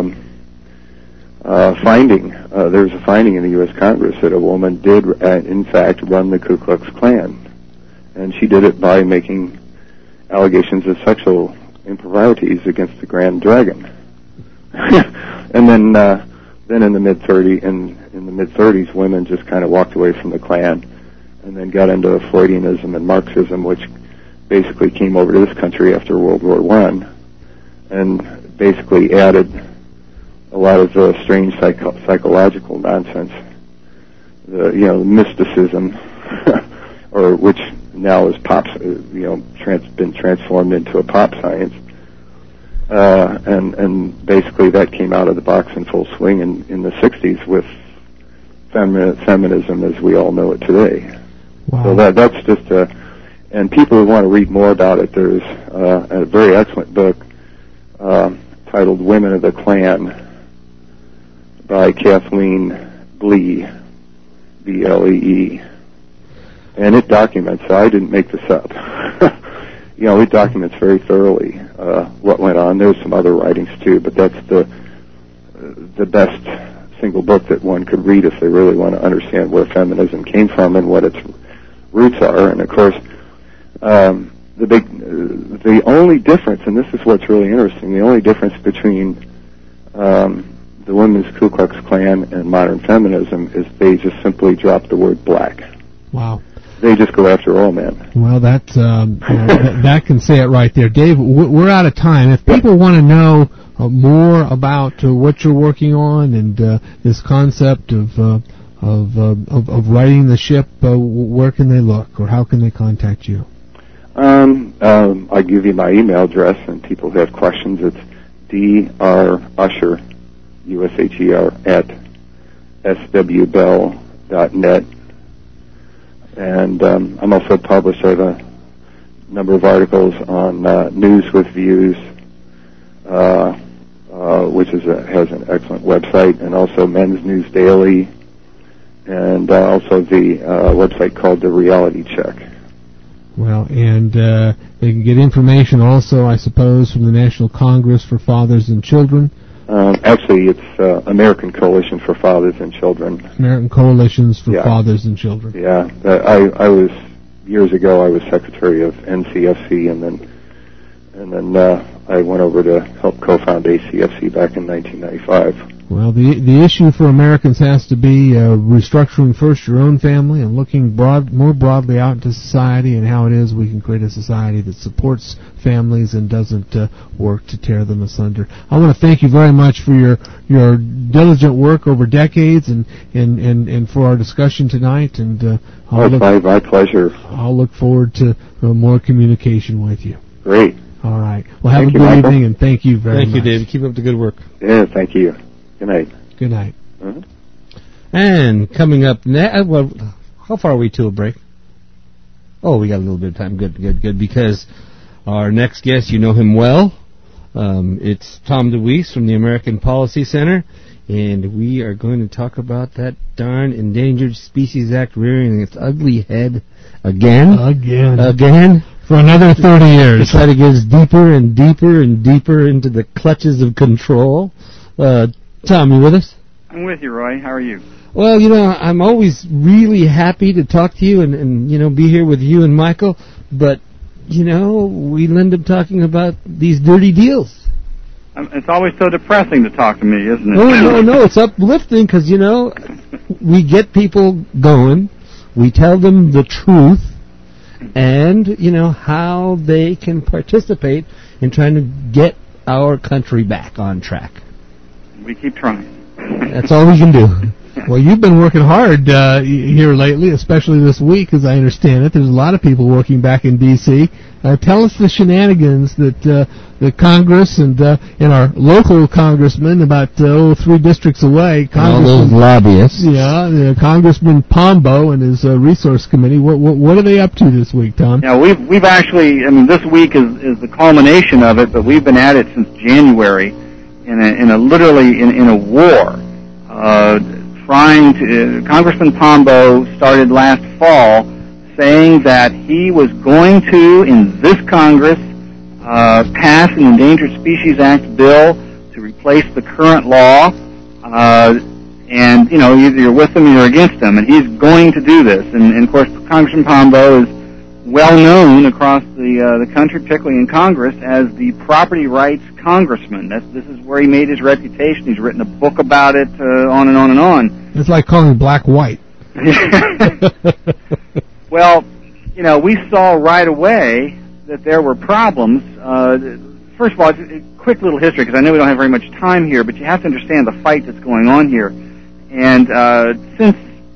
finding. There was a finding in the U.S. Congress that a woman did, in fact, run the Ku Klux Klan, and she did it by making allegations of sexual improprieties against the Grand Dragon. And then in the mid-30s, women just kind of walked away from the Klan, and then got into Freudianism and Marxism, which basically came over to this country after World War I, and basically added a lot of the strange psychological nonsense, the mysticism, or which now is been transformed into a pop science, and basically that came out of the box in full swing in the '60s with feminism as we all know it today. Wow. So that's just and people who want to read more about it, there's a very excellent book titled "Women of the Klan" by Kathleen Blee, B-L-E-E. And it documents, I didn't make this up, it documents very thoroughly what went on. There's some other writings too, but that's the best single book that one could read if they really want to understand where feminism came from and what its roots are. And of course, the only difference, and this is what's really interesting, the only difference between the Women's Ku Klux Klan and modern feminism is they just simply drop the word black. Wow. They just go after all men. Well, that's that can say it right there, Dave. We're out of time. If people want to know more about what you're working on and this concept of righting the ship, where can they look, or how can they contact you? I'll give you my email address, and people who have questions, it's drusher, U-S-H-E-R, at swbell.net. And I'm also a publisher. I have a number of articles on News with Views, which has an excellent website, and also Men's News Daily, and also the website called The Reality Check. Well, and they can get information also, I suppose, from the National Congress for Fathers and Children. Actually, it's American Coalition for Fathers and Children. American Coalitions for Fathers and Children. Yeah, I was years ago. I was secretary of NCFC, and then I went over to help co-found ACFC back in 1995. Well, the issue for Americans has to be restructuring first your own family and looking more broadly out into society and how it is we can create a society that supports families and doesn't work to tear them asunder. I want to thank you very much for your diligent work over decades and for our discussion tonight. And my pleasure. I'll look forward to more communication with you. Great. All right. Well, have a good evening, and thank you very much. Thank you, David. Keep up the good work. Yeah, thank you. Good night. Good night. Mm-hmm. And coming up next, well, how far are we to a break? Oh, we got a little bit of time. Good. Because our next guest, you know him well. It's Tom DeWeese from the American Policy Center, and we are going to talk about that darn Endangered Species Act rearing its ugly head again. For another 30 years. To try to get us deeper and deeper and deeper into the clutches of control. Tom, you with us? I'm with you, Roy. How are you? Well, I'm always really happy to talk to you and be here with you and Michael, but, we end up talking about these dirty deals. It's always so depressing to talk to me, isn't it? No, it's uplifting because, we get people going, we tell them the truth, and, how they can participate in trying to get our country back on track. We keep trying. That's all we can do. Well, you've been working hard here lately, especially this week, as I understand it. There's a lot of people working back in D.C. Tell us the shenanigans that the Congress and our local congressman, about 3 districts away, all those lobbyists. Yeah, Congressman Pombo and his resource committee. What are they up to this week, Tom? Yeah, we've actually. This week is the culmination of it, but we've been at it since January, literally in a war. Congressman Pombo started last fall saying that he was going to, in this Congress, pass an Endangered Species Act bill to replace the current law, and, either you're with them or you're against them, and he's going to do this. And of course, Congressman Pombo is well known across the country, particularly in Congress, as the property rights congressman. This is where he made his reputation. He's written a book about it, on and on and on. It's like calling black white. Well, we saw right away that there were problems. First of all, a quick little history, because I know we don't have very much time here, but you have to understand the fight that's going on here. And since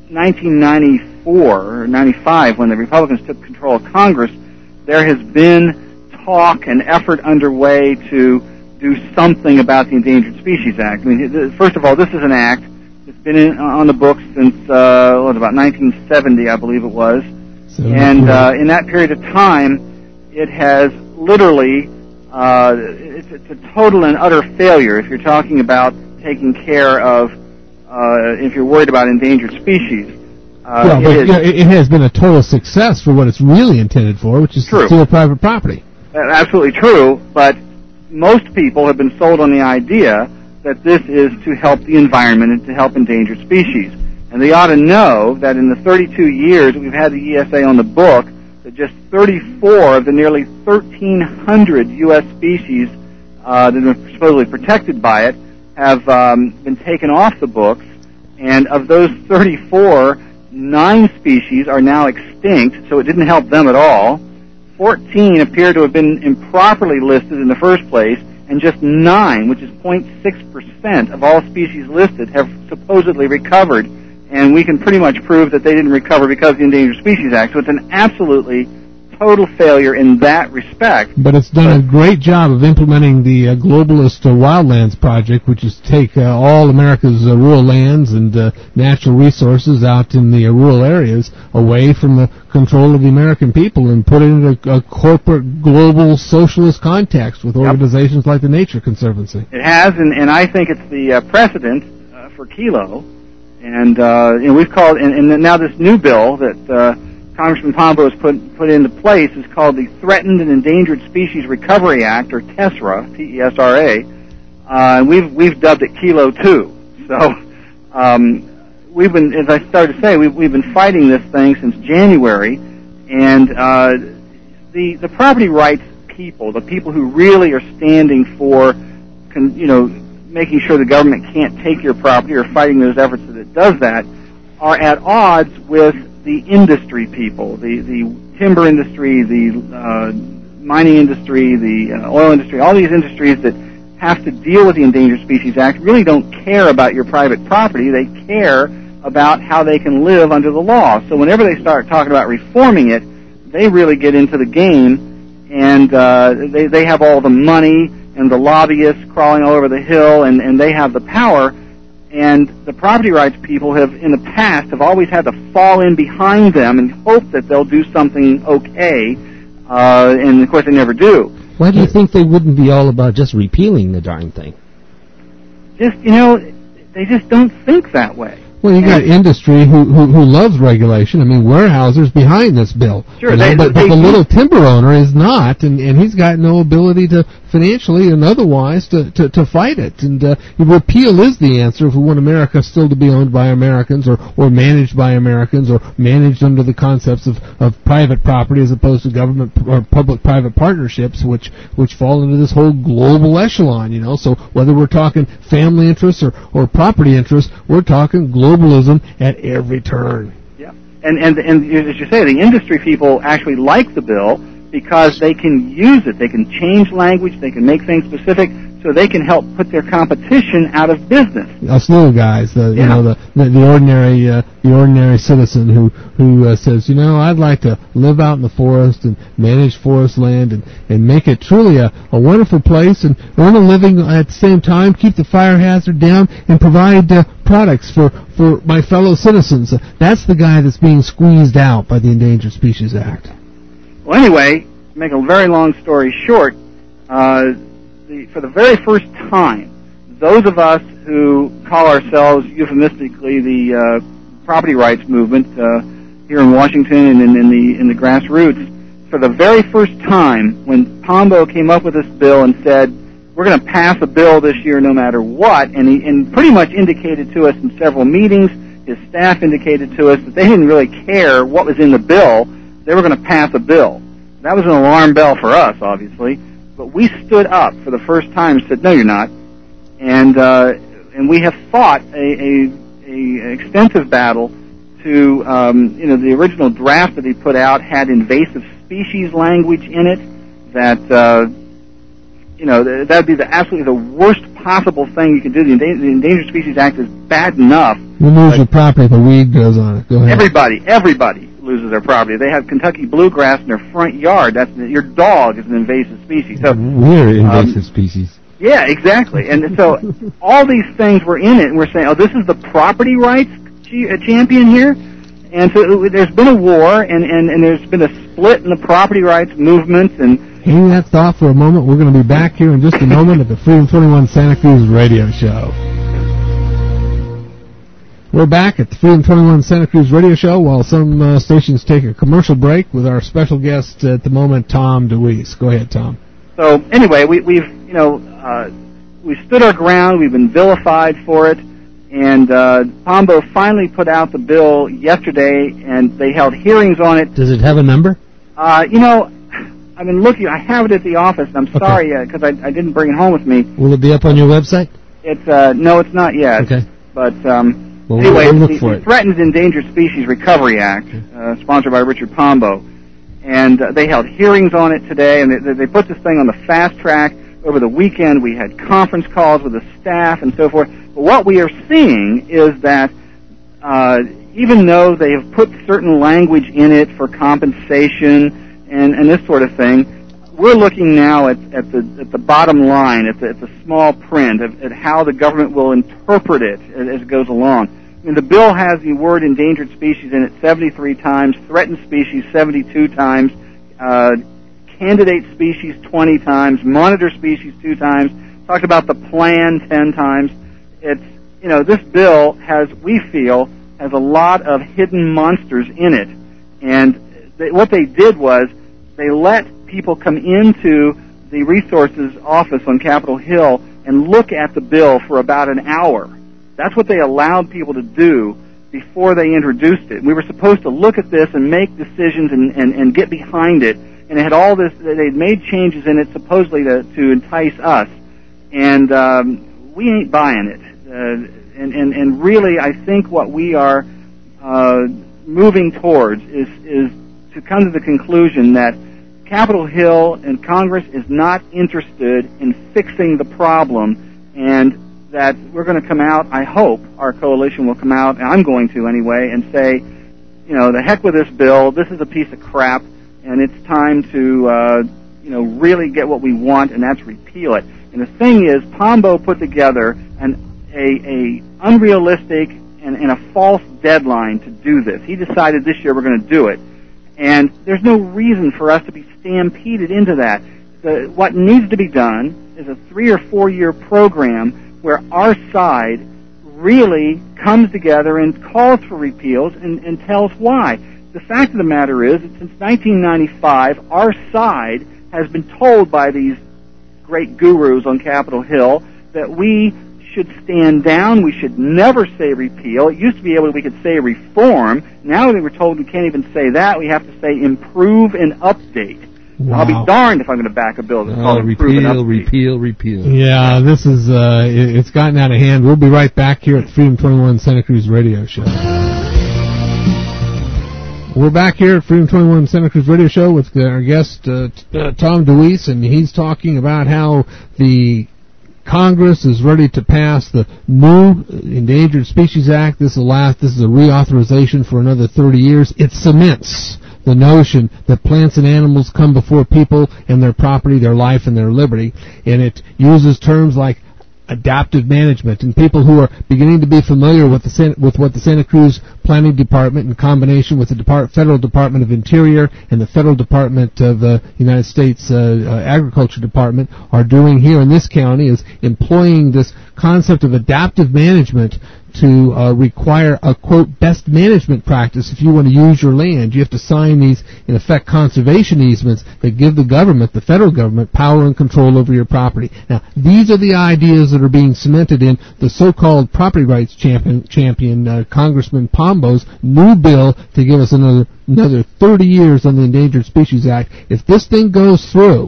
1994 or 95, when the Republicans took control of Congress, there has been talk and effort underway to do something about the Endangered Species Act. I mean, first of all, this is an act that's been on the books since about 1970, I believe it was. And in that period of time, it has literally it's a total and utter failure if you're talking about taking care of if you're worried about endangered species. It has been a total success for what it's really intended for, which is to steal private property. Absolutely true, but most people have been sold on the idea that this is to help the environment and to help endangered species. And they ought to know that in the 32 years that we've had the ESA on the book, that just 34 of the nearly 1,300 U.S. species that are supposedly protected by it have been taken off the books, and of those 34, 9 species are now extinct, so it didn't help them at all. 14 appear to have been improperly listed in the first place, and just 9, which is 0.6% of all species listed, have supposedly recovered, and we can pretty much prove that they didn't recover because of the Endangered Species Act. So it's an absolutely total failure in that respect. But it's done a great job of implementing the globalist wildlands project, which is take all America's rural lands and natural resources out in the rural areas away from the control of the American people and put it in a corporate global socialist context with organizations like the Nature Conservancy. It has, and I think it's the precedent for Kilo. And we've called, and now this new bill that Congressman Pombo has put into place is called the Threatened and Endangered Species Recovery Act, or TESRA, T-E-S-R-A. And we've dubbed it Kilo 2. So we've been, as I started to say, we've been fighting this thing since January, and the property rights people, the people who really are standing for, making sure the government can't take your property or fighting those efforts that it does that, are at odds with the industry people, the timber industry, the mining industry, the oil industry. All these industries that have to deal with the Endangered Species Act really don't care about your private property. They care about how they can live under the law. So whenever they start talking about reforming it, they really get into the game, and they have all the money and the lobbyists crawling all over the hill, and they have the power. And the property rights people have, in the past, have always had to fall in behind them and hope that they'll do something okay, and of course they never do. Why do you think they wouldn't be all about just repealing the darn thing? Just, they just don't think that way. Well, you got industry who loves regulation. I mean, Weyerhaeuser's behind this bill. Sure, but the little timber owner is not, and he's got no ability to financially and otherwise to fight it. And repeal is the answer if we want America still to be owned by Americans or managed by Americans or managed under the concepts of private property as opposed to government or public-private partnerships, which fall into this whole global echelon. So whether we're talking family interests or property interests, we're talking globalism at every turn. Yeah, and as you say, the industry people actually like the bill because they can use it. They can change language. They can make things specific, so they can help put their competition out of business. Us little guys, the ordinary citizen who says, I'd like to live out in the forest and manage forest land and make it truly a wonderful place and earn a living at the same time, keep the fire hazard down, and provide products for my fellow citizens. That's the guy that's being squeezed out by the Endangered Species Act. Well, anyway, to make a very long story short, for the very first time, those of us who call ourselves euphemistically the property rights movement here in Washington and in the grassroots, for the very first time, when Pombo came up with this bill and said, we're going to pass a bill this year no matter what, and he pretty much indicated to us in several meetings, his staff indicated to us that they didn't really care what was in the bill. They were going to pass a bill. That was an alarm bell for us, obviously, but we stood up for the first time and said, no, you're not. And we have fought a extensive battle to, the original draft that he put out had invasive species language in it that, that'd be absolutely the worst possible thing you could do. The Endangered Species Act is bad enough. You lose your property if a weed goes on it. Go ahead. Everybody loses their property. They have Kentucky bluegrass in their front yard. Your dog is an invasive species. So we're invasive species. Yeah, exactly. And so all these things were in it, and we're saying, this is the property rights champion here? And so there's been a war, and there's been a split in the property rights movement. And hang that thought for a moment. We're going to be back here in just a moment at the Freedom 21 Santa Cruz radio show. We're back at the Freedom 21 Santa Cruz radio show while some stations take a commercial break with our special guest at the moment, Tom DeWeese. Go ahead, Tom. So anyway, we've stood our ground. We've been vilified for it. And Pombo finally put out the bill yesterday, and they held hearings on it. Does it have a number? I've been looking. I have it at the office, and I'm sorry because I didn't bring it home with me. Will it be up on your website? No, it's not yet. Okay. But anyway, we'll look for it. Threatened Endangered Species Recovery Act, sponsored by Richard Pombo, and they held hearings on it today, and they put this thing on the fast track. Over the weekend, we had conference calls with the staff and so forth. But what we are seeing is that even though they have put certain language in it for compensation and this sort of thing, we're looking now at the bottom line, at the small print, at how the government will interpret it as it goes along. I mean, the bill has the word endangered species in it 73 times, threatened species 72 times, candidate species 20 times, monitor species 2 times, talked about the plan 10 times. It's, this bill we feel, has a lot of hidden monsters in it. And what they did was they let people come into the resources office on Capitol Hill and look at the bill for about an hour. That's what they allowed people to do before they introduced it. We were supposed to look at this and make decisions and get behind it. And it had all this, they'd made changes in it supposedly to entice us. And we ain't buying it. And really, I think what we are moving towards is to come to the conclusion that Capitol Hill and Congress is not interested in fixing the problem, and that we're going to come out, I hope our coalition will come out, and I'm going to anyway, and say, the heck with this bill, this is a piece of crap, and it's time to, really get what we want, and that's repeal it. And the thing is, Pombo put together a unrealistic and a false deadline to do this. He decided this year we're going to do it. And there's no reason for us to be stampeded into that. What needs to be done is a 3 or 4 year program where our side really comes together and calls for repeals and tells why. The fact of the matter is that since 1995, our side has been told by these great gurus on Capitol Hill that we should stand down, we should never say repeal. It used to be we could say reform. Now we were told we can't even say that. We have to say improve and update. Wow. I'll be darned if I'm going to back a bill that's called improve and update. Repeal. Yeah, this is, it's gotten out of hand. We'll be right back here at the Freedom 21 Santa Cruz radio show. We're back here at Freedom 21 Santa Cruz radio show with our guest, Tom DeWeese, and he's talking about how the Congress is ready to pass the new Endangered Species Act. This is a reauthorization for another 30 years. It cements the notion that plants and animals come before people and their property, their life, and their liberty. And it uses terms like adaptive management, and people who are beginning to be familiar with what the Santa Cruz Planning Department, in combination with the Federal Department of Interior and the Federal Department of the United States Agriculture Department, are doing here in this county, is employing this concept of adaptive management to require a, quote, best management practice. If you want to use your land, you have to sign these, in effect, conservation easements that give the government, the federal government, power and control over your property. Now, these are the ideas that are being cemented in the so-called property rights champion Congressman Pombo's new bill to give us another 30 years on the Endangered Species Act. If this thing goes through,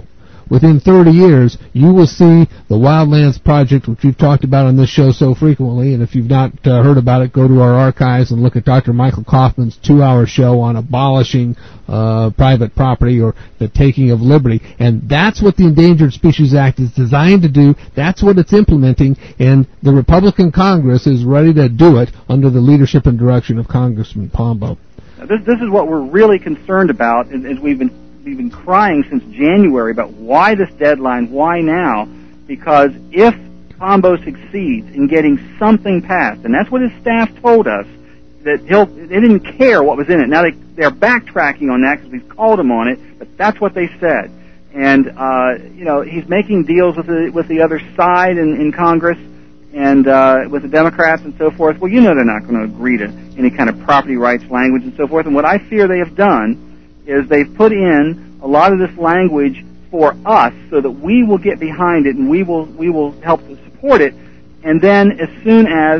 within 30 years, you will see the Wildlands Project, which we've talked about on this show so frequently, and if you've not heard about it, go to our archives and look at Dr. Michael Kaufman's 2-hour show on abolishing private property or the taking of liberty. And that's what the Endangered Species Act is designed to do. That's what it's implementing, and the Republican Congress is ready to do it under the leadership and direction of Congressman Pombo. This is what we're really concerned about, as we've been crying since January about why this deadline, why now? Because if Pombo succeeds in getting something passed, and that's what his staff told us, that they didn't care what was in it. Now they're backtracking on that because we've called them on it, but that's what they said. And he's making deals with the other side in Congress and with the Democrats and so forth. Well, they're not going to agree to any kind of property rights language and so forth. And what I fear they have done is they've put in a lot of this language for us so that we will get behind it and we will help to support it. And then as soon as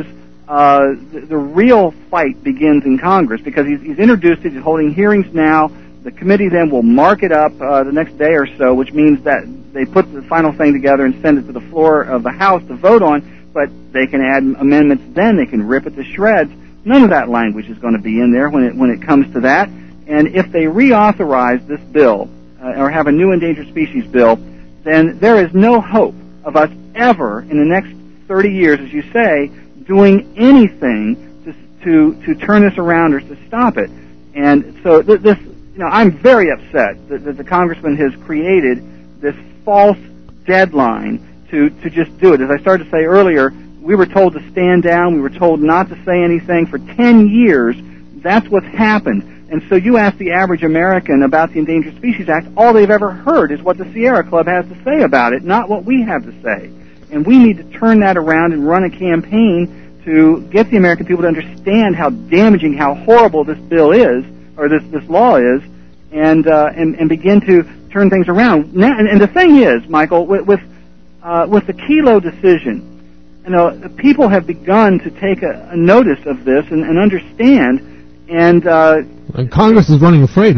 the real fight begins in Congress, because he's introduced it, he's holding hearings now. The committee then will mark it up the next day or so, which means that they put the final thing together and send it to the floor of the House to vote on. But they can add amendments then. They can rip it to shreds. None of that language is going to be in there when it comes to that. And if they reauthorize this bill or have a new endangered species bill, then there is no hope of us ever in the next 30 years, as you say, doing anything to turn this around or to stop it. And so this, I'm very upset that the congressman has created this false deadline to just do it. As I started to say earlier, we were told to stand down. We were told not to say anything for 10 years. That's what's happened. And so you ask the average American about the Endangered Species Act, all they've ever heard is what the Sierra Club has to say about it, not what we have to say. And we need to turn that around and run a campaign to get the American people to understand how damaging, how horrible this bill is, or this law is, and begin to turn things around. Now, and the thing is, Michael, with the Kelo decision, people have begun to take a notice of this and understand, and Congress is running afraid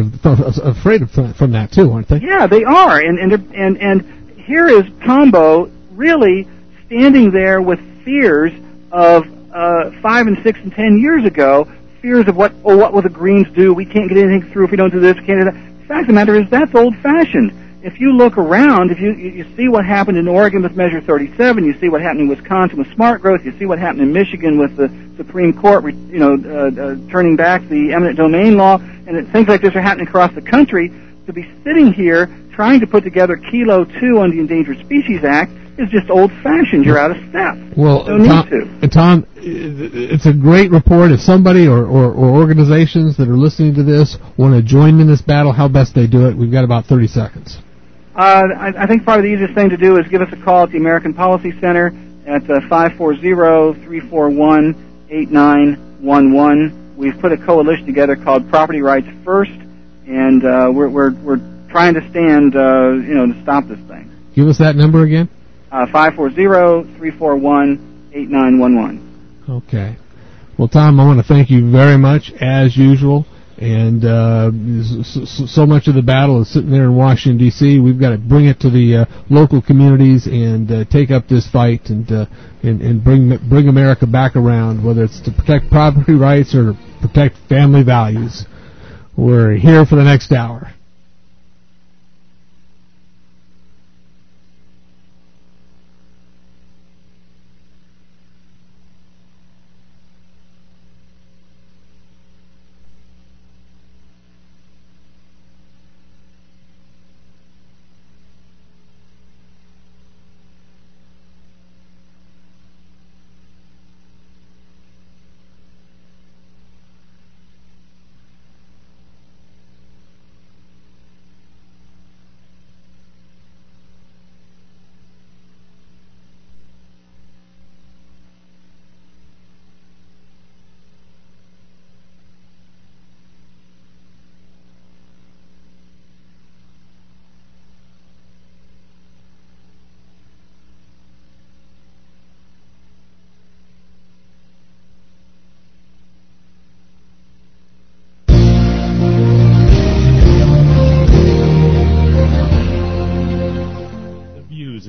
from that too, aren't they? Yeah, they are, and here is Pombo really standing there with fears of 5 and 6 and 10 years ago, fears of what will the Greens do? We can't get anything through if we don't do this. We can't do that. The fact of the matter is that's old-fashioned. If you look around, if you see what happened in Oregon with Measure 37, you see what happened in Wisconsin with smart growth, you see what happened in Michigan with the Supreme Court, turning back the eminent domain law, and things like this are happening across the country. To be sitting here trying to put together Kelo 2 on the Endangered Species Act is just old-fashioned. You're out of step. Well, Tom, it's a great report. If somebody or organizations that are listening to this want to join me in this battle, how best they do it? We've got about 30 seconds. I think probably the easiest thing to do is give us a call at the American Policy Center at 540-341-8911. We've put a coalition together called Property Rights First, and we're trying to stand, to stop this thing. Give us that number again. 540-341-8911. Okay. Well, Tom, I want to thank you very much, as usual. And so much of the battle is sitting there in Washington, D.C. We've got to bring it to the local communities and take up this fight and bring America back around, whether it's to protect property rights or to protect family values. We're here for the next hour.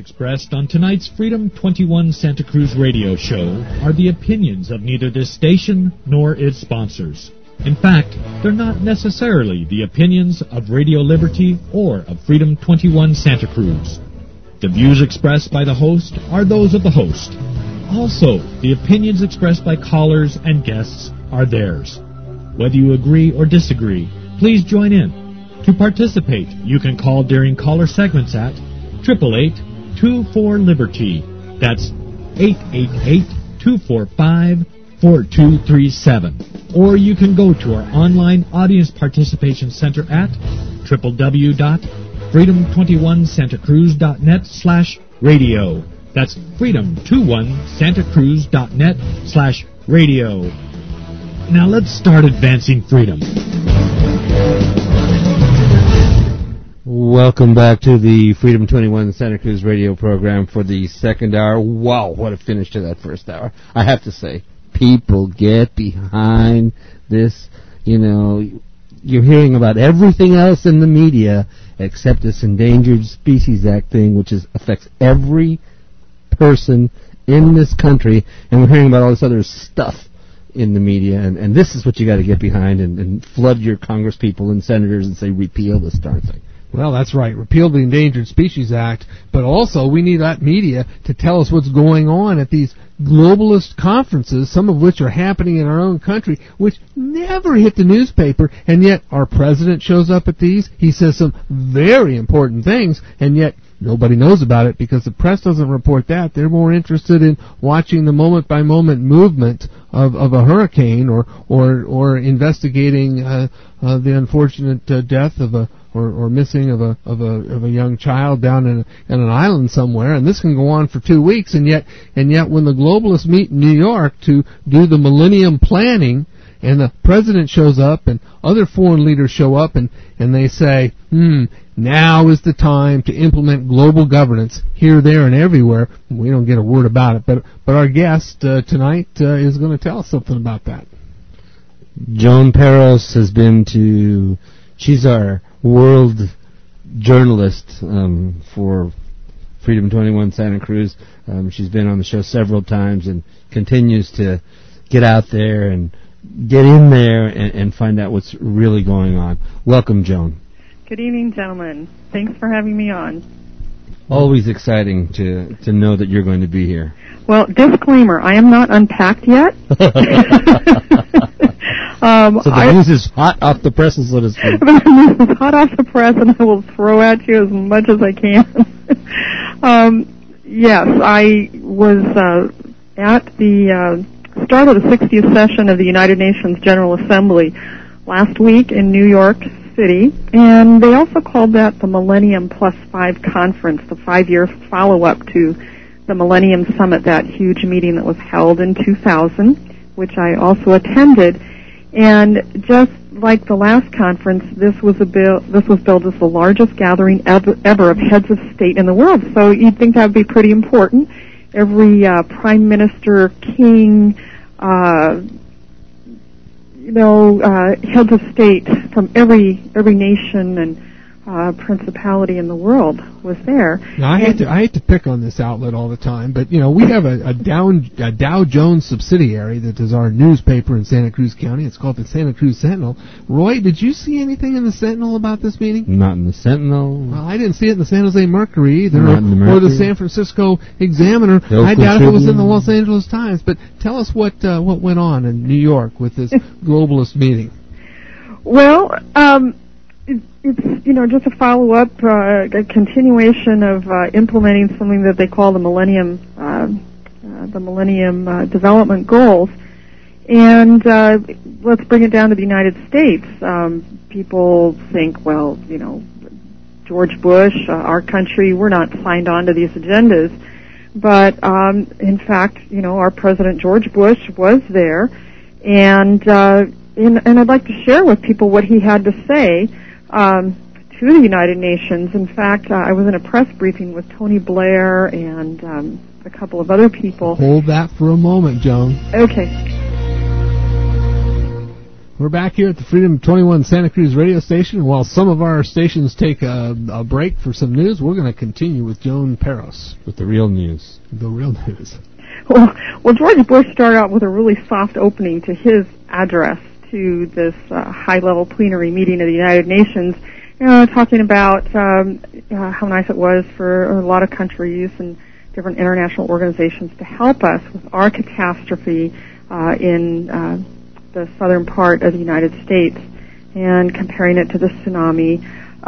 expressed on tonight's Freedom 21 Santa Cruz radio show are the opinions of neither this station nor its sponsors. In fact, they're not necessarily the opinions of Radio Liberty or of Freedom 21 Santa Cruz. The views expressed by the host are those of the host. Also, the opinions expressed by callers and guests are theirs. Whether you agree or disagree, please join in. To participate, you can call during caller segments at 888-24-LIBERTY. That's 888-245-4237. Or you can go to our online audience participation center at www.freedom21santacruz.net/radio. That's freedom21santacruz.net/radio. Now let's start advancing freedom. Welcome back to the Freedom 21 Santa Cruz radio program for the second hour. Wow, what a finish to that first hour. I have to say, people get behind this. You know, you're hearing about everything else in the media except this Endangered Species Act thing, which affects every person in this country, and we're hearing about all this other stuff in the media, and this is what you got to get behind and flood your congresspeople and senators and say, repeal this darn thing. Well, that's right. Repeal the Endangered Species Act, but also we need that media to tell us what's going on at these globalist conferences, some of which are happening in our own country, which never hit the newspaper, and yet our president shows up at these. He says some very important things, and yet nobody knows about it because the press doesn't report that. They're more interested in watching the moment-by-moment movement of a hurricane or investigating the unfortunate death of or missing of a young child down in an island somewhere, and this can go on for 2 weeks, and yet when the globalists meet in New York to do the Millennium Planning, and the president shows up and other foreign leaders show up and they say, now is the time to implement global governance here, there, and everywhere. We don't get a word about it, but our guest tonight is going to tell us something about that. Joan Peros has been to, she's our world journalist for Freedom 21 Santa Cruz. She's been on the show several times and continues to get out there and get in there and find out what's really going on. Welcome, Joan. Good evening, gentlemen. Thanks for having me on. Always exciting to know that you're going to be here. Well, disclaimer, I am not unpacked yet. So the news is hot off the press, so to speak. The news is hot off the press, and I will throw at you as much as I can. Yes, I was at the start of the 60th session of the United Nations General Assembly last week in New York City, and they also called that the Millennium Plus 5 Conference, the 5-year follow-up to the Millennium Summit, that huge meeting that was held in 2000, which I also attended. And just like the last conference, this was billed as the largest gathering ever of heads of state in the world. So you'd think that would be pretty important. Every prime minister, king, heads of state from every nation and principality in the world was there. Now, I hate to pick on this outlet all the time, but we have a Dow Jones subsidiary that is our newspaper in Santa Cruz County. It's called the Santa Cruz Sentinel. Roy, did you see anything in the Sentinel about this meeting? Not in the Sentinel. Well, I didn't see it in the San Jose Mercury either, Not in the Mercury. or the San Francisco Examiner. I doubt if it was in the Los Angeles Times. But tell us what went on in New York with this globalist meeting. Well, it's just a follow-up, a continuation of implementing something that they call the Millennium Development Goals. And let's bring it down to the United States. People think, well, George Bush, our country, we're not signed on to these agendas. But in fact, our President George Bush was there, and I'd like to share with people what he had to say to the United Nations. In fact, I was in a press briefing with Tony Blair and a couple of other people. Hold that for a moment, Joan. Okay. We're back here at the Freedom 21 Santa Cruz radio station. While some of our stations take a break for some news, we're going to continue with Joan Peros with the real news. The real news. Well, George Bush started out with a really soft opening to his address to this high-level plenary meeting of the United Nations, talking about how nice it was for a lot of countries and different international organizations to help us with our catastrophe in the southern part of the United States, and comparing it to the tsunami.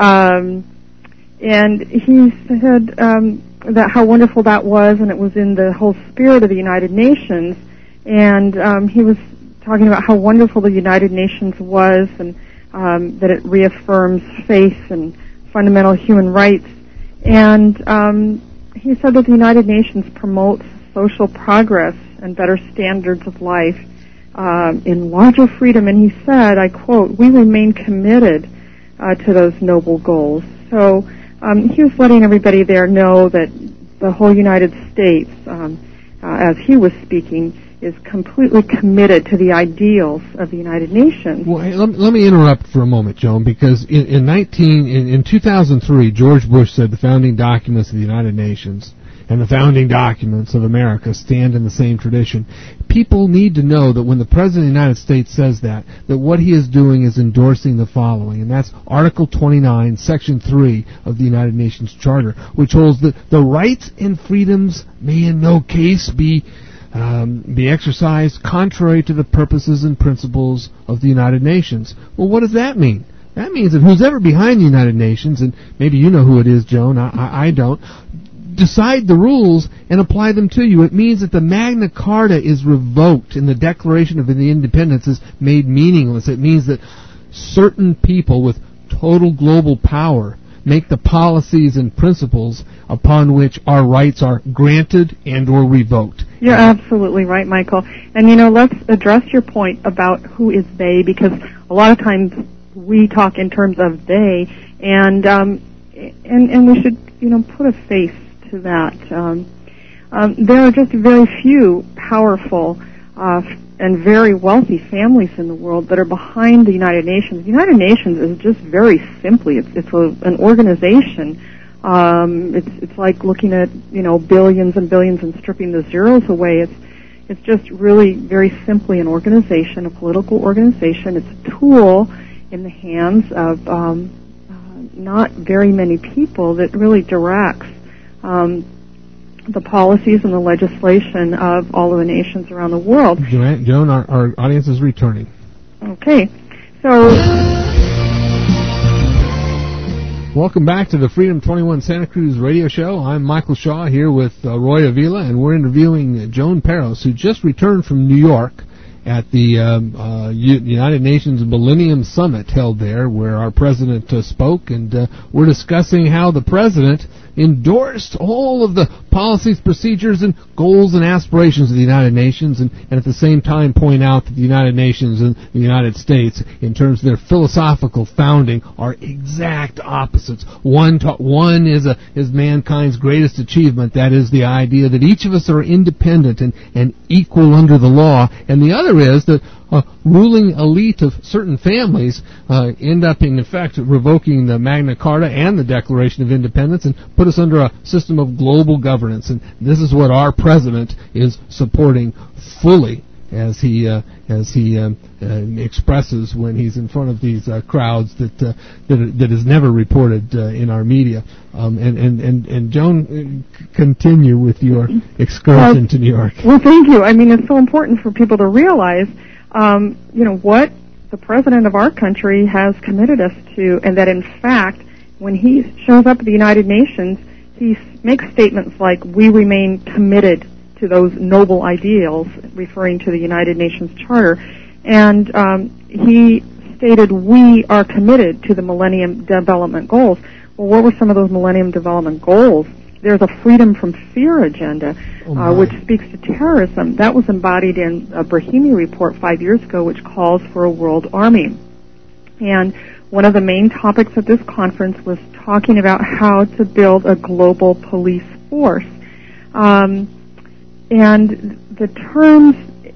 And he said that how wonderful that was, and it was in the whole spirit of the United Nations. And he was talking about how wonderful the United Nations was, and that it reaffirms faith and fundamental human rights. And he said that the United Nations promotes social progress and better standards of life in larger freedom. And he said, I quote, "We remain committed to those noble goals." So he was letting everybody there know that the whole United States, as he was speaking, is completely committed to the ideals of the United Nations. Well, hey, let me interrupt for a moment, Joan, because in 2003, George Bush said the founding documents of the United Nations and the founding documents of America stand in the same tradition. People need to know that when the President of the United States says that what he is doing is endorsing the following, and that's Article 29, Section 3 of the United Nations Charter, which holds that the rights and freedoms may in no case be exercised contrary to the purposes and principles of the United Nations. Well, what does that mean? That means that who's ever behind the United Nations, and maybe you know who it is, Joan, I don't, decide the rules and apply them to you. It means that the Magna Carta is revoked and the Declaration of Independence is made meaningless. It means that certain people with total global power make the policies and principles upon which our rights are granted and or revoked. You're absolutely right, Michael. And, let's address your point about who is they, because a lot of times we talk in terms of they, and we should, put a face to that. There are just very few powerful and very wealthy families in the world that are behind the United Nations. The United Nations is just very simply, it's an organization. It's like looking at, billions and billions and stripping the zeros away. It's just really very simply an organization, a political organization. It's a tool in the hands of not very many people that really directs the policies and the legislation of all of the nations around the world. Joan, our audience is returning. Okay. So, welcome back to the Freedom 21 Santa Cruz radio show. I'm Michael Shaw here with Roy Avila, and we're interviewing Joan Peros, who just returned from New York at the United Nations Millennium Summit held there, where our president spoke, and we're discussing how the president endorsed all of the policies, procedures, and goals and aspirations of the United Nations, and at the same time point out that the United Nations and the United States, in terms of their philosophical founding, are exact opposites. One is mankind's greatest achievement, that is the idea that each of us are independent and equal under the law, and the other is that ruling elite of certain families end up, in effect, revoking the Magna Carta and the Declaration of Independence and put us under a system of global governance. And this is what our president is supporting fully, as he expresses when he's in front of these crowds that is never reported in our media. And Joan, continue with your excursion to New York. Well, thank you. I mean, it's so important for people to realize what the president of our country has committed us to, and that in fact, when he shows up at the United Nations, he makes statements like, "We remain committed to those noble ideals," referring to the United Nations Charter, and he stated, "We are committed to the Millennium Development Goals." Well, what were some of those Millennium Development Goals? There's a freedom from fear agenda, which speaks to terrorism. That was embodied in a Brahimi report 5 years ago, which calls for a world army. And one of the main topics at this conference was talking about how to build a global police force. And the terms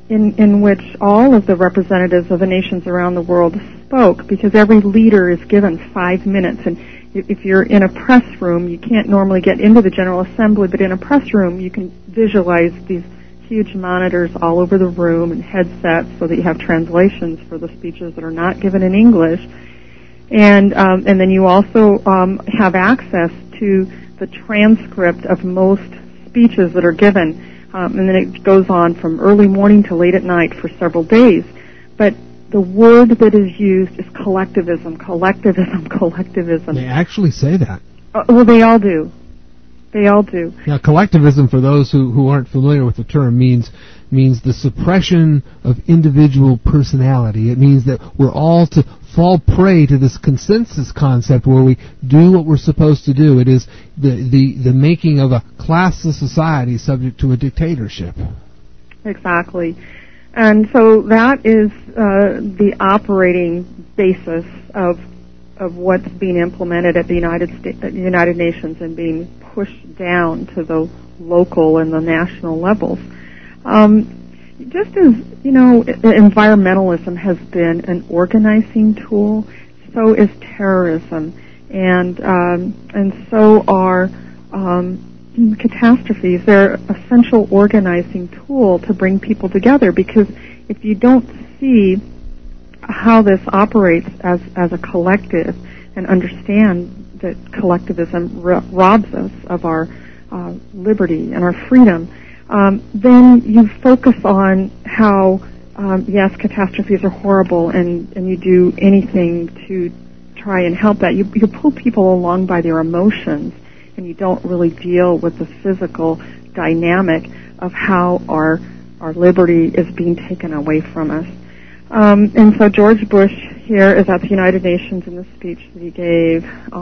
in which all of the representatives of the nations around the world spoke, because every leader is given 5 minutes. And if you're in a press room, you can't normally get into the General Assembly, but in a press room you can visualize these huge monitors all over the room and headsets so that you have translations for the speeches that are not given in English. And then you also have access to the transcript of most speeches that are given. And then it goes on from early morning to late at night for several days. But the word that is used is collectivism, collectivism, collectivism. They actually say that. Well, they all do. They all do. Now, collectivism, for those who aren't familiar with the term, means the suppression of individual personality. It means that we're all to fall prey to this consensus concept where we do what we're supposed to do. It is the making of a classless society subject to a dictatorship. Exactly. And so that is the operating basis of what's being implemented at the United Nations and being pushed down to the local and the national levels. Just as, environmentalism has been an organizing tool, so is terrorism, and so are catastrophes. They're an essential organizing tool to bring people together, because if you don't see how this operates as a collective and understand that collectivism robs us of our liberty and our freedom, then you focus on how, yes, catastrophes are horrible, and you do anything to try and help that. You pull people along by their emotions, and you don't really deal with the physical dynamic of how our liberty is being taken away from us. And so George Bush here is at the United Nations in the speech that he gave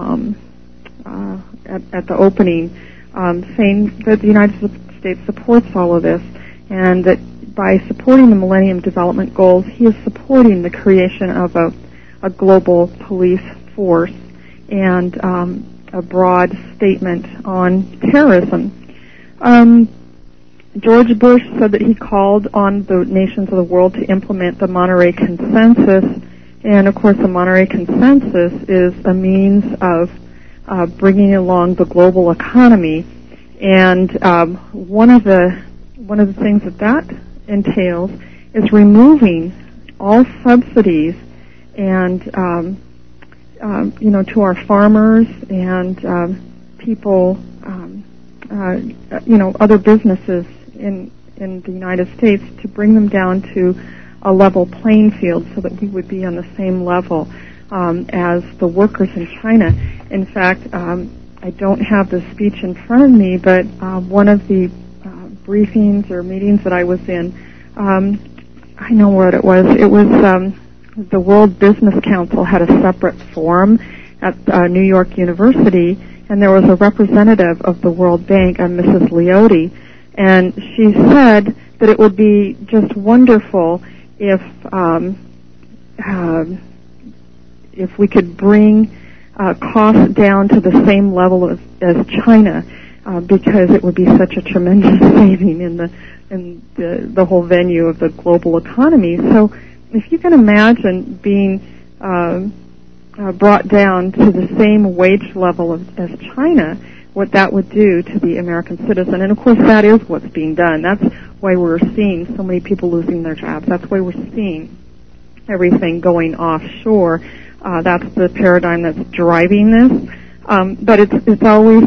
at the opening, saying that the United States supports all of this, and that by supporting the Millennium Development Goals, he is supporting the creation of a global police force and a broad statement on terrorism. George Bush said that he called on the nations of the world to implement the Monterey Consensus, and of course the Monterey Consensus is a means of bringing along the global economy, and one of the things that entails is removing all subsidies and to our farmers and people, other businesses in the United States, to bring them down to a level playing field so that we would be on the same level as the workers in China. In fact, I don't have the speech in front of me, but one of the briefings or meetings that I was in, I know what it was. It was the World Business Council had a separate forum at New York University, and there was a representative of the World Bank, Mrs. Leoty, and she said that it would be just wonderful if we could bring costs down to the same level as China, because it would be such a tremendous saving in the whole venue of the global economy. So if you can imagine being brought down to the same wage level as China, what that would do to the American citizen. And of course that is what's being done. That's why we're seeing so many people losing their jobs. That's why we're seeing everything going offshore. That's the paradigm that's driving this. But it's always,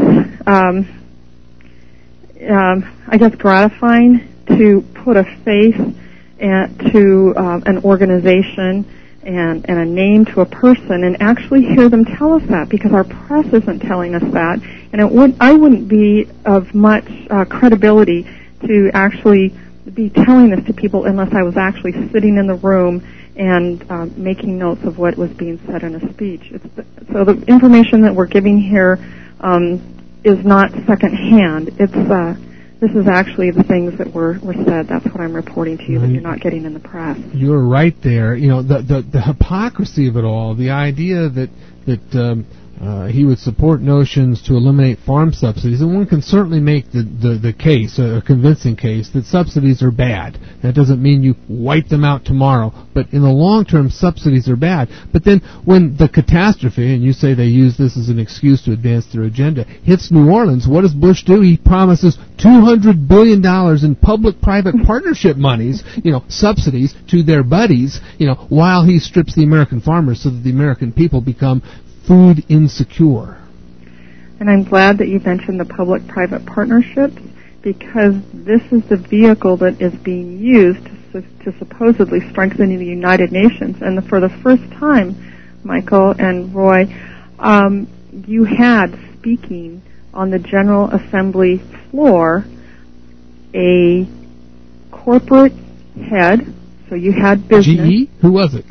I guess, gratifying to put a face to an organization and a name to a person and actually hear them tell us that, because our press isn't telling us that. And I wouldn't be of much credibility to actually be telling this to people unless I was actually sitting in the room and making notes of what was being said in a speech. So the information that we're giving here is not secondhand. This is actually the things that were said. That's what I'm reporting to you that you're not getting in the press. You're right there. The hypocrisy of it all, the idea that He would support notions to eliminate farm subsidies, and one can certainly make the case, a convincing case, that subsidies are bad. That doesn't mean you wipe them out tomorrow, but in the long term, subsidies are bad. But then when the catastrophe, and you say they use this as an excuse to advance their agenda, hits New Orleans, what does Bush do? He promises $200 billion in public-private partnership monies, subsidies to their buddies, while he strips the American farmers so that the American people become food insecure. And I'm glad that you mentioned the public-private partnerships, because this is the vehicle that is being used to supposedly strengthen the United Nations. And for the first time, Michael and Roy, you had speaking on the General Assembly floor a corporate head. So you had business. GE? Who was it?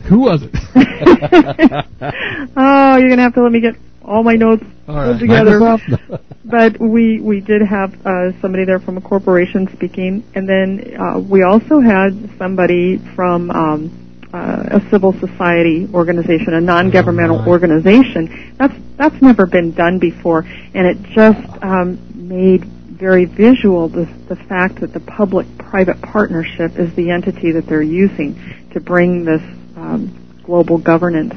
Oh, you're going to have to let me get all my notes pulled together. But we did have somebody there from a corporation speaking, and then we also had somebody from a civil society organization, a non-governmental organization. That's never been done before, and it just made very visual the fact that the public-private partnership is the entity that they're using to bring this global governance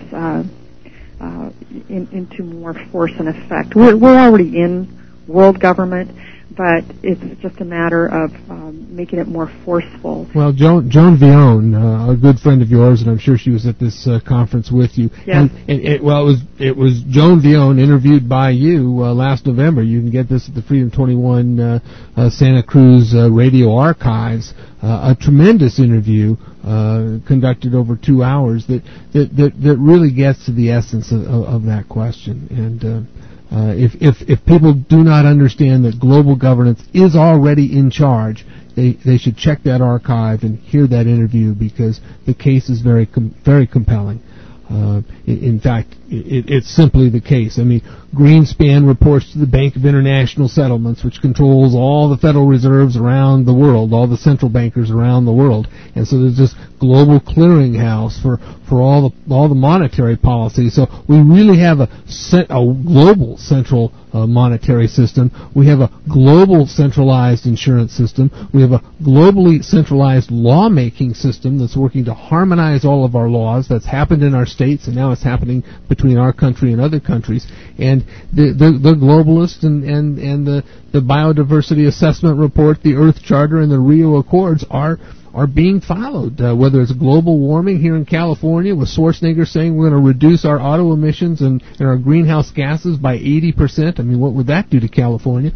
into more force and effect. We're already in world government, but it's just a matter of making it more forceful. Well, Joan Vion, a good friend of yours, and I'm sure she was at this conference with you. Yes. And it was Joan Vion interviewed by you last November. You can get this at the Freedom 21 Santa Cruz radio archives. A tremendous interview conducted over 2 hours that really gets to the essence of that question. And if people do not understand that global governance is already in charge, they should check that archive and hear that interview, because the case is very compelling. In fact, it's simply the case. I mean, Greenspan reports to the Bank of International Settlements, which controls all the Federal Reserves around the world, all the central bankers around the world, and so there's this global clearinghouse for all the monetary policy. So we really have a global central monetary system. We have a global centralized insurance system. We have a globally centralized lawmaking system that's working to harmonize all of our laws. That's happened in our states, and now it's happening between our country and other countries. And the globalists and the biodiversity assessment report, the Earth Charter, and the Rio Accords are being followed, whether it's global warming here in California, with Schwarzenegger saying we're going to reduce our auto emissions and our greenhouse gases by 80%. I mean, what would that do to California?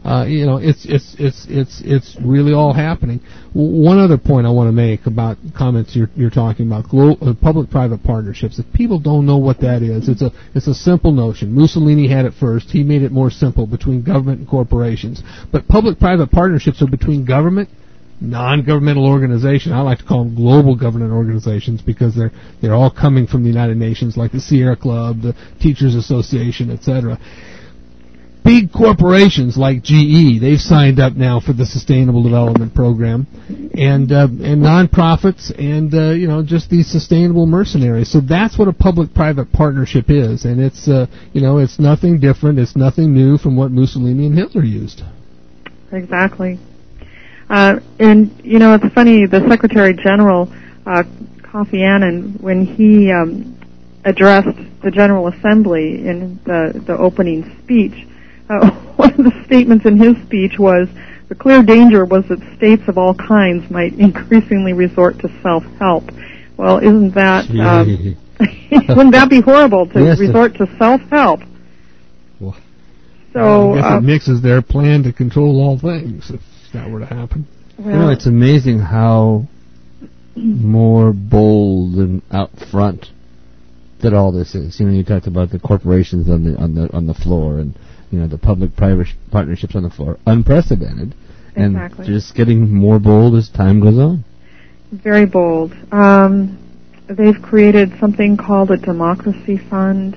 It's really all happening. One other point I want to make about comments you're talking about, public-private partnerships. If people don't know what that is, it's a simple notion. Mussolini had it first. He made it more simple between government and corporations. But public-private partnerships are between government, non-governmental organization. I like to call them global government organizations, because they're all coming from the United Nations, like the Sierra Club, the Teachers Association, etc. Big corporations like GE, they've signed up now for the Sustainable Development Program, and nonprofits, and just these sustainable mercenaries. So that's what a public-private partnership is, and it's it's nothing different, it's nothing new from what Mussolini and Hitler used. Exactly. And it's funny, the Secretary General, Kofi Annan, when he addressed the General Assembly in the opening speech, one of the statements in his speech was, the clear danger was that states of all kinds might increasingly resort to self-help. Well, isn't that, wouldn't that be horrible to resort to self-help? Well, so, I guess it mixes their plan to control all things, if that were to happen. Well, it's amazing how more bold and out front that all this is. You talked about the corporations on the floor, and the public-private partnerships on the floor, unprecedented, and exactly. Just getting more bold as time goes on. Very bold. They've created something called a democracy fund.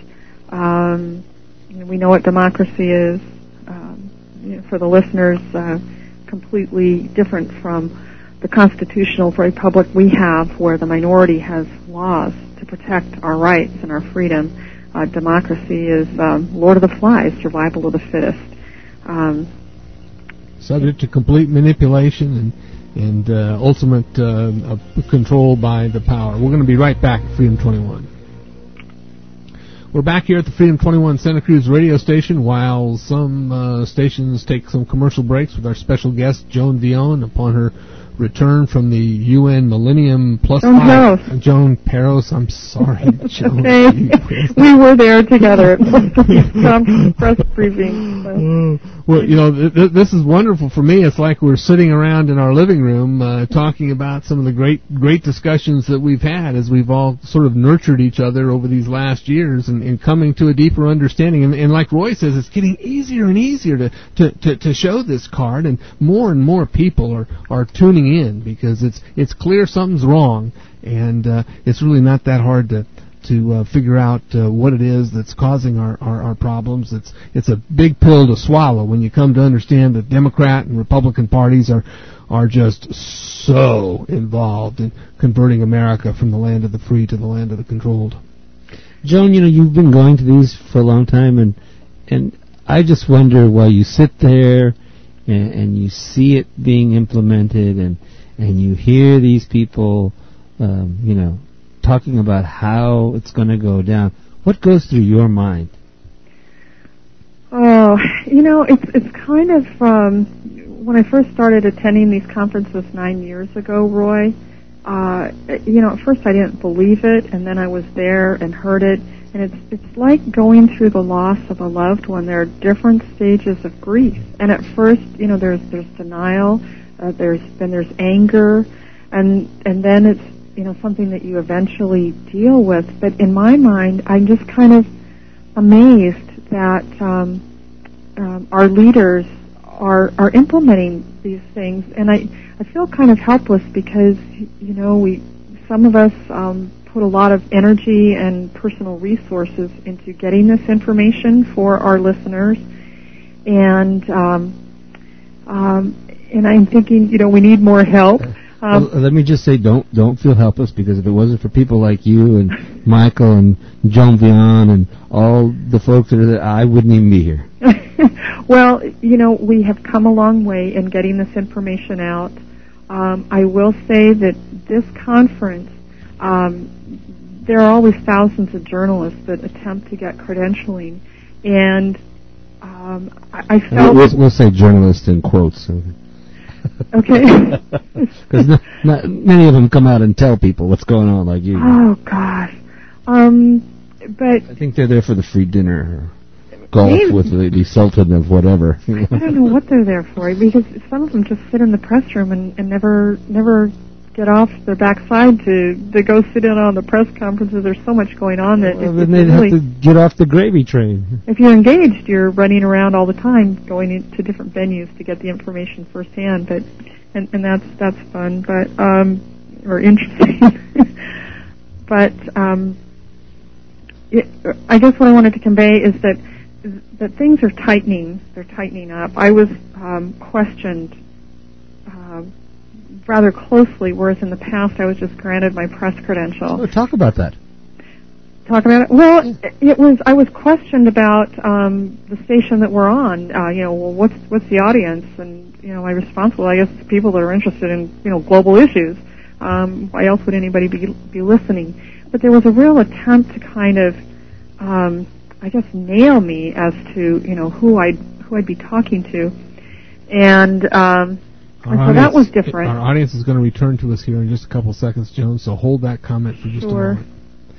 We know what democracy is. For the listeners, completely different from the constitutional republic we have, where the minority has laws to protect our rights and our freedom. democracy is Lord of the Flies, survival of the fittest. Subject to complete manipulation and ultimate control by the power. We're going to be right back at Freedom 21. We're back here at the Freedom 21 Santa Cruz radio station while some stations take some commercial breaks with our special guest, Joan Vion, upon her return from the UN Millennium Plus Joan 5. Joan Peros, I'm sorry, Joan. Okay. We were there together at some press briefing. So. Well, you know, this is wonderful for me. It's like we're sitting around in our living room talking about some of the great discussions that we've had as we've all sort of nurtured each other over these last years and coming to a deeper understanding. And like Roy says, it's getting easier and easier to show this card, and more people are tuning in because it's clear something's wrong, and it's really not that hard to figure out what it is that's causing our problems. It's a big pill to swallow when you come to understand that Democrat and Republican parties are just so involved in converting America from the land of the free to the land of the controlled. Joan, you know, you've been going to these for a long time, and I just wonder, while you sit there and you see it being implemented and you hear these people, you know, talking about how it's going to go down, what goes through your mind? Oh, you know, it's kind of when I first started attending these conferences 9 years ago, Roy. You know, at first I didn't believe it, and then I was there and heard it, and it's like going through the loss of a loved one. There are different stages of grief, and at first, you know, there's denial, there's anger, and then it's, you know, something that you eventually deal with. But in my mind, I'm just kind of amazed that our leaders are implementing these things, and I feel kind of helpless because, you know, some of us put a lot of energy and personal resources into getting this information for our listeners, and I'm thinking, you know, we need more help. Well, let me just say, don't feel helpless, because if it wasn't for people like you and Michael and Joan Vion and all the folks that are there, I wouldn't even be here. Well, you know, we have come a long way in getting this information out. I will say that this conference, there are always thousands of journalists that attempt to get credentialing, and I felt... We'll say journalists in quotes. Okay. Because not many of them come out and tell people what's going on like you. Oh, gosh. But I think they're there for the free dinner or golf with the Sultan of whatever. I don't know what they're there for, because some of them just sit in the press room and never get off their backside to go sit in on the press conferences. There's so much going on that then they'd have to get off the gravy train. If you're engaged, you're running around all the time, going into different venues to get the information firsthand. But and that's fun, but or interesting. But I guess what I wanted to convey is that things are tightening. They're tightening up. I was questioned rather closely, whereas in the past I was just granted my press credential. Oh, talk about that. Talk about it? Well, I was questioned about the station that we're on. You know, well, what's the audience? And, you know, my response was, I guess it's people that are interested in, you know, global issues. Why else would anybody be listening? But there was a real attempt to kind of, I guess, nail me as to, you know, who I'd be talking to, and so that was different. Our audience is going to return to us here in just a couple seconds, Joan, so hold that comment for just a moment.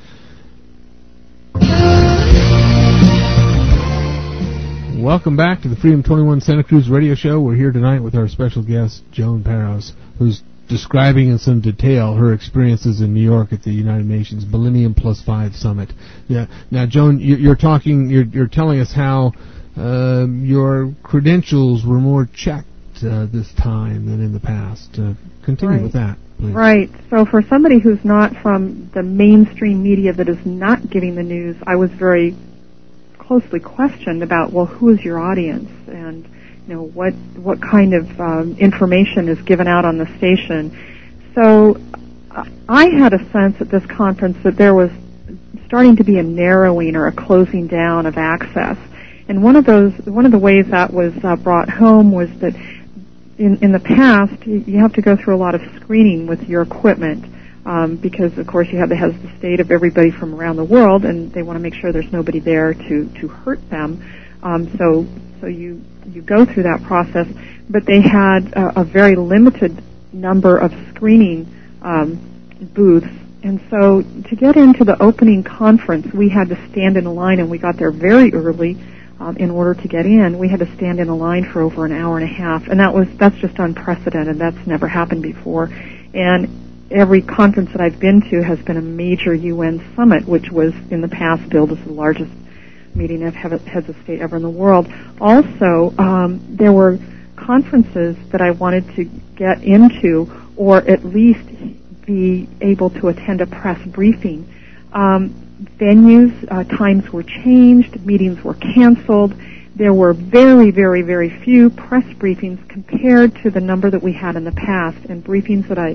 Welcome back to the Freedom 21 Santa Cruz radio show. We're here tonight with our special guest, Joan Peros, who's describing in some detail her experiences in New York at the United Nations Millennium Plus 5 Summit. Yeah. Now, Joan, you're telling us how your credentials were more checked this time than in the past. Continue with that, please. Right. So for somebody who's not from the mainstream media that is not giving the news, I was very closely questioned about, well, who is your audience, and, you know, what kind of information is given out on the station. So I had a sense at this conference that there was starting to be a narrowing or a closing down of access. And one of the ways that was brought home was that in the past you have to go through a lot of screening with your equipment because of course you have the heads of state of everybody from around the world, and they want to make sure there's nobody there to hurt them. So you go through that process, but they had a very limited number of screening booths. And so to get into the opening conference, we had to stand in a line, and we got there very early in order to get in. We had to stand in a line for over an hour and a half, and that's just unprecedented. That's never happened before. And every conference that I've been to has been a major UN summit, which was in the past billed as the largest meeting of heads of state ever in the world. Also, there were conferences that I wanted to get into, or at least be able to attend a press briefing. Venues, times were changed, meetings were canceled. There were very, very, very few press briefings compared to the number that we had in the past, and briefings that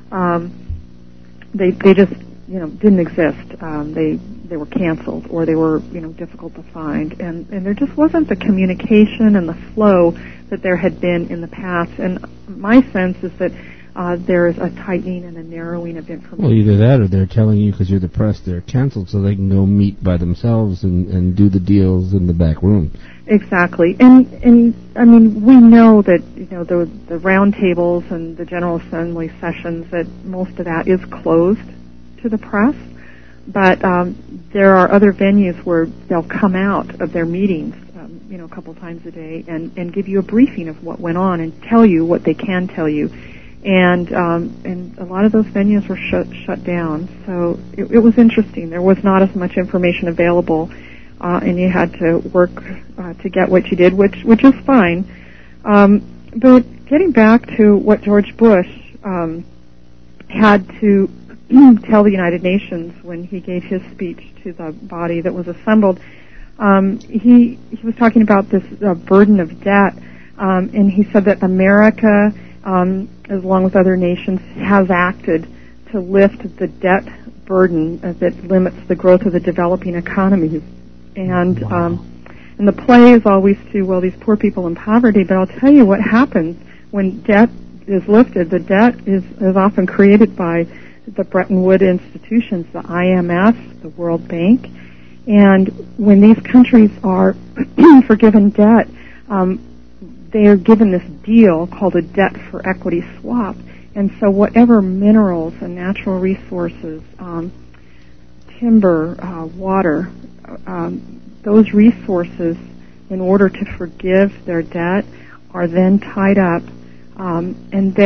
they just didn't exist. They were canceled, or they were difficult to find, and there just wasn't the communication and the flow that there had been in the past. And my sense is that there is a tightening and a narrowing of information. Well, either that, or they're telling you because you're the press they're canceled, so they can go meet by themselves and do the deals in the back room. Exactly, and I mean, we know that the roundtables and the General Assembly sessions, that most of that is closed to the press, but there are other venues where they'll come out of their meetings, a couple times a day, and give you a briefing of what went on and tell you what they can tell you, and a lot of those venues were shut down. So it was interesting. There was not as much information available. And you had to work to get what you did, which is fine. But getting back to what George Bush had to tell the United Nations when he gave his speech to the body that was assembled, he was talking about this burden of debt, and he said that America, along with other nations, has acted to lift the debt burden that limits the growth of the developing economies. And the play is always to, these poor people in poverty, but I'll tell you what happens when debt is lifted. The debt is often created by the Bretton Woods institutions, the IMF, the World Bank, and when these countries are forgiven debt, they are given this deal called a debt for equity swap. And so whatever minerals and natural resources, timber, water, those resources, in order to forgive their debt, are then tied up, and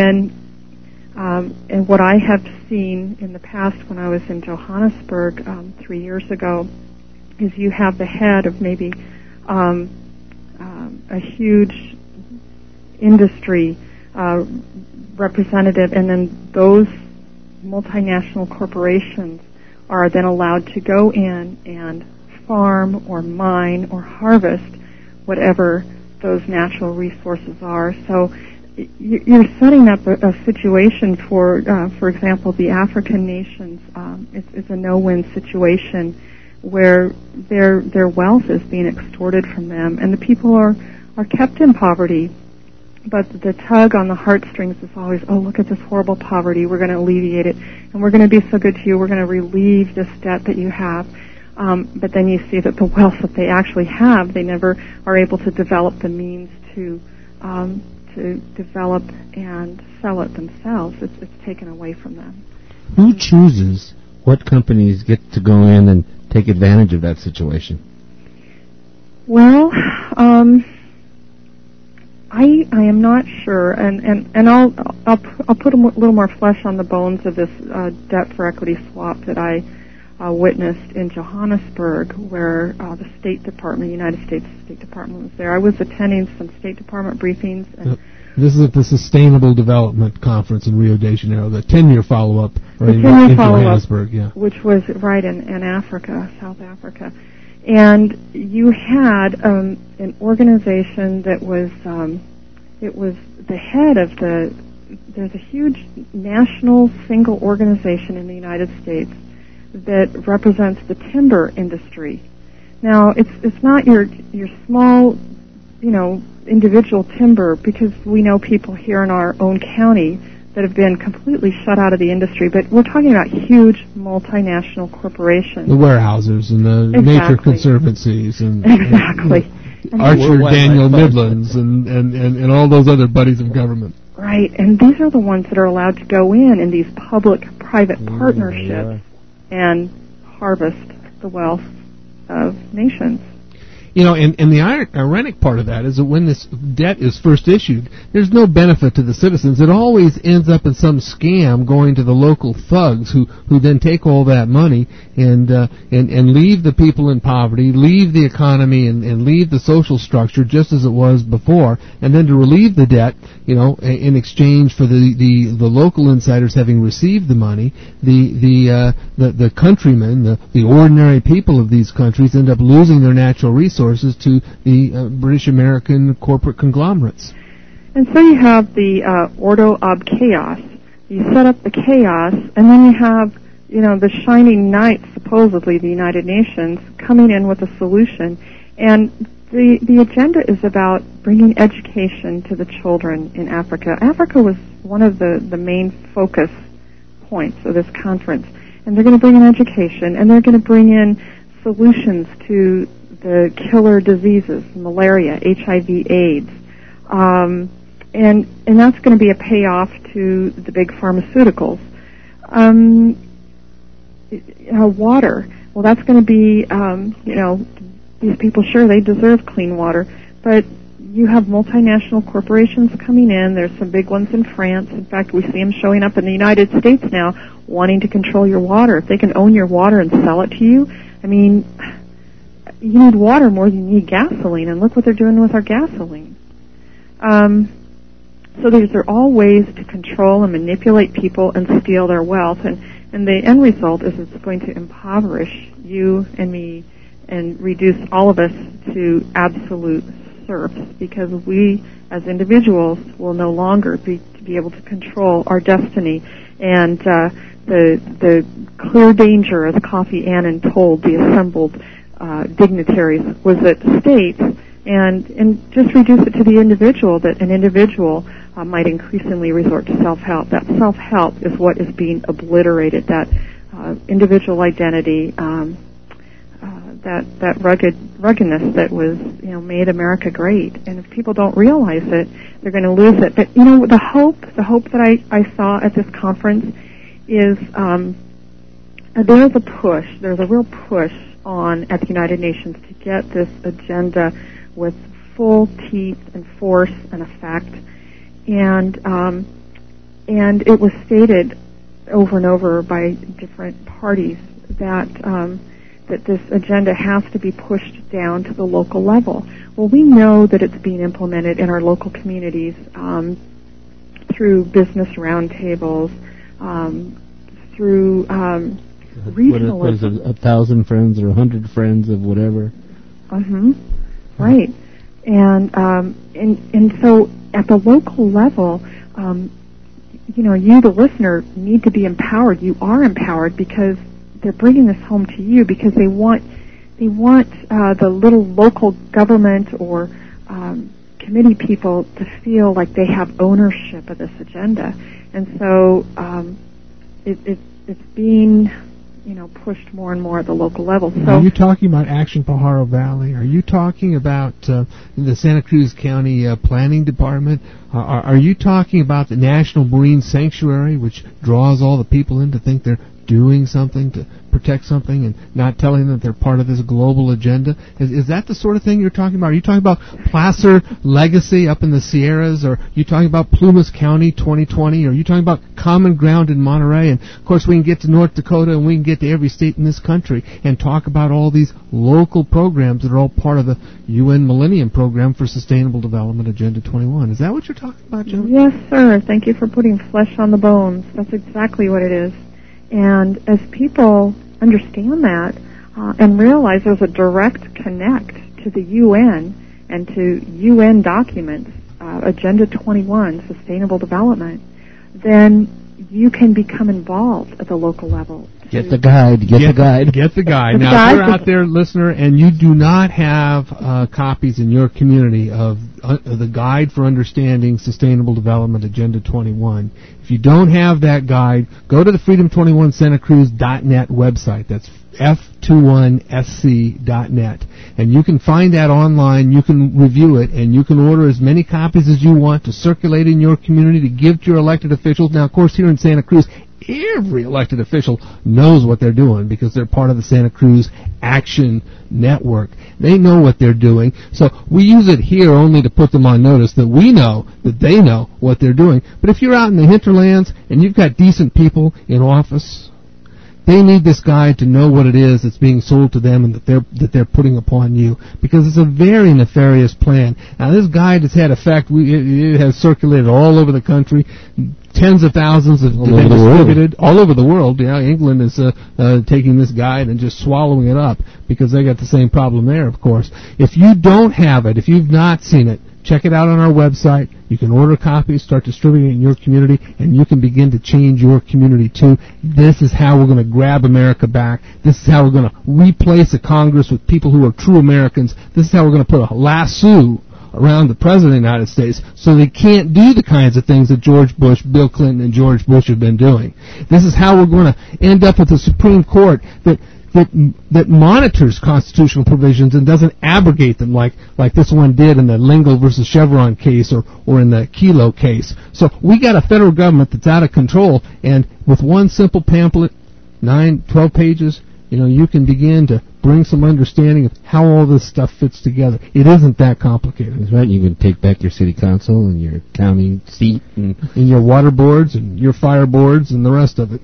what I have seen in the past when I was in Johannesburg 3 years ago is you have the head of maybe a huge industry representative, and then those multinational corporations are then allowed to go in and farm or mine or harvest whatever those natural resources are. So you're setting up a situation for example, the African nations. It's a no-win situation where their wealth is being extorted from them, and the people are kept in poverty. But the tug on the heartstrings is always, look at this horrible poverty. We're going to alleviate it, and we're going to be so good to you. We're going to relieve this debt that you have. But then you see that the wealth that they actually have, they never are able to develop the means to develop and sell it themselves. It's taken away from them. Who chooses what companies get to go in and take advantage of that situation? Well, I am not sure, and I'll put a little more flesh on the bones of this debt for equity swap that I witnessed in Johannesburg, where the State Department, United States State Department, was there. I was attending some State Department briefings. And this is at the Sustainable Development Conference in Rio de Janeiro, the 10-year follow-up in Johannesburg, which was right in Africa, South Africa. And you had an organization that was it was the head of there's a huge national single organization in the United States that represents the timber industry. Now, it's not your small, individual timber, because we know people here in our own county that have been completely shut out of the industry, but we're talking about huge multinational corporations. The warehouses and the nature conservancies and exactly. Archer Daniel Midlands and all those other buddies of government. Right, and these are the ones that are allowed to go in these public-private partnerships and harvest the wealth of nations. And the ironic part of that is that when this debt is first issued, there's no benefit to the citizens. It always ends up in some scam going to the local thugs who then take all that money and leave the people in poverty, leave the economy, and leave the social structure just as it was before, and then to relieve the debt, in exchange for the local insiders having received the money, the countrymen, the ordinary people of these countries end up losing their natural resources to the British American corporate conglomerates. And so you have the Ordo ab Chaos. You set up the chaos, and then you have, the shining knight, supposedly the United Nations, coming in with a solution. And the agenda is about bringing education to the children in Africa. Africa was one of the main focus points of this conference. And they're going to bring in education, and they're going to bring in solutions to the killer diseases, malaria, HIV, AIDS. And that's going to be a payoff to the big pharmaceuticals. Water. Well, that's going to be, these people, sure, they deserve clean water, but you have multinational corporations coming in. There's some big ones in France. In fact, we see them showing up in the United States now, wanting to control your water. If they can own your water and sell it to you, you need water more than you need gasoline, and look what they're doing with our gasoline. So these are all ways to control and manipulate people and steal their wealth, and the end result is it's going to impoverish you and me and reduce all of us to absolute serfs, because we as individuals will no longer be able to control our destiny. And the clear danger, as Kofi Annan told the assembled dignitaries, was at stake, and just reduce it to the individual, that an individual might increasingly resort to self-help. That self-help is what is being obliterated, that individual identity, that ruggedness that was, made America great. And if people don't realize it, they're going to lose it. But, the hope that I saw at this conference is there's a real push at the United Nations to get this agenda with full teeth and force and effect. And it was stated over and over by different parties that this agenda has to be pushed down to the local level. Well, we know that it's being implemented in our local communities through business roundtables, through regionalism. What is it, 1,000 friends or 100 friends of whatever? Right. And so at the local level, you, the listener, need to be empowered. You are empowered because they're bringing this home to you, because they want the little local government or committee people to feel like they have ownership of this agenda. And so it's being pushed more and more at the local level. So, are you talking about Action Pajaro Valley? Are you talking about the Santa Cruz County Planning Department? Are you talking about the National Marine Sanctuary, which draws all the people in to think they're doing something to protect something and not telling them that they're part of this global agenda? Is that the sort of thing you're talking about? Are you talking about Placer Legacy up in the Sierras? Or are you talking about Plumas County 2020? Or are you talking about Common Ground in Monterey? And, of course, we can get to North Dakota and we can get to every state in this country and talk about all these local programs that are all part of the UN Millennium Program for Sustainable Development Agenda 21. Is that what you're talking about, Joe? Yes, sir. Thank you for putting flesh on the bones. That's exactly what it is. And as people understand that and realize there's a direct connect to the UN and to UN documents, Agenda 21, Sustainable Development, then you can become involved at the local level Get the guide. Get the guide. Get the guide. Now, if you're out there, listener, and you do not have copies in your community of the Guide for Understanding Sustainable Development Agenda 21, if you don't have that guide, go to the Freedom21SantaCruz.net website. That's f21sc.net, and you can find that online. You can review it, and you can order as many copies as you want to circulate in your community, to give to your elected officials. Now, of course, here in Santa Cruz, every elected official knows what they're doing because they're part of the Santa Cruz Action Network. They know what they're doing, so we use it here only to put them on notice that we know that they know what they're doing. But if you're out in the hinterlands and you've got decent people in office, they need this guide to know what it is that's being sold to them and that they're putting upon you, because it's a very nefarious plan. Now, this guide has had effect. It has circulated all over the country. Tens of thousands have been distributed all over the world. Yeah, England is taking this guide and just swallowing it up because they got the same problem there, of course. If you don't have it, if you've not seen it, check it out on our website. You can order copies, start distributing it in your community, and you can begin to change your community too. This is how we're going to grab America back. This is how we're going to replace a Congress with people who are true Americans. This is how we're going to put a lasso around the President of the United States so they can't do the kinds of things that George Bush, Bill Clinton, and George Bush have been doing. This is how we're going to end up with a Supreme Court that monitors constitutional provisions and doesn't abrogate them like this one did in the Lingle versus Chevron case or in the Kelo case. So we got a federal government that's out of control, and with one simple pamphlet, 12 pages, you can begin to bring some understanding of how all this stuff fits together. It isn't that complicated. That's right. You can take back your city council and your county seat and your water boards and your fire boards and the rest of it.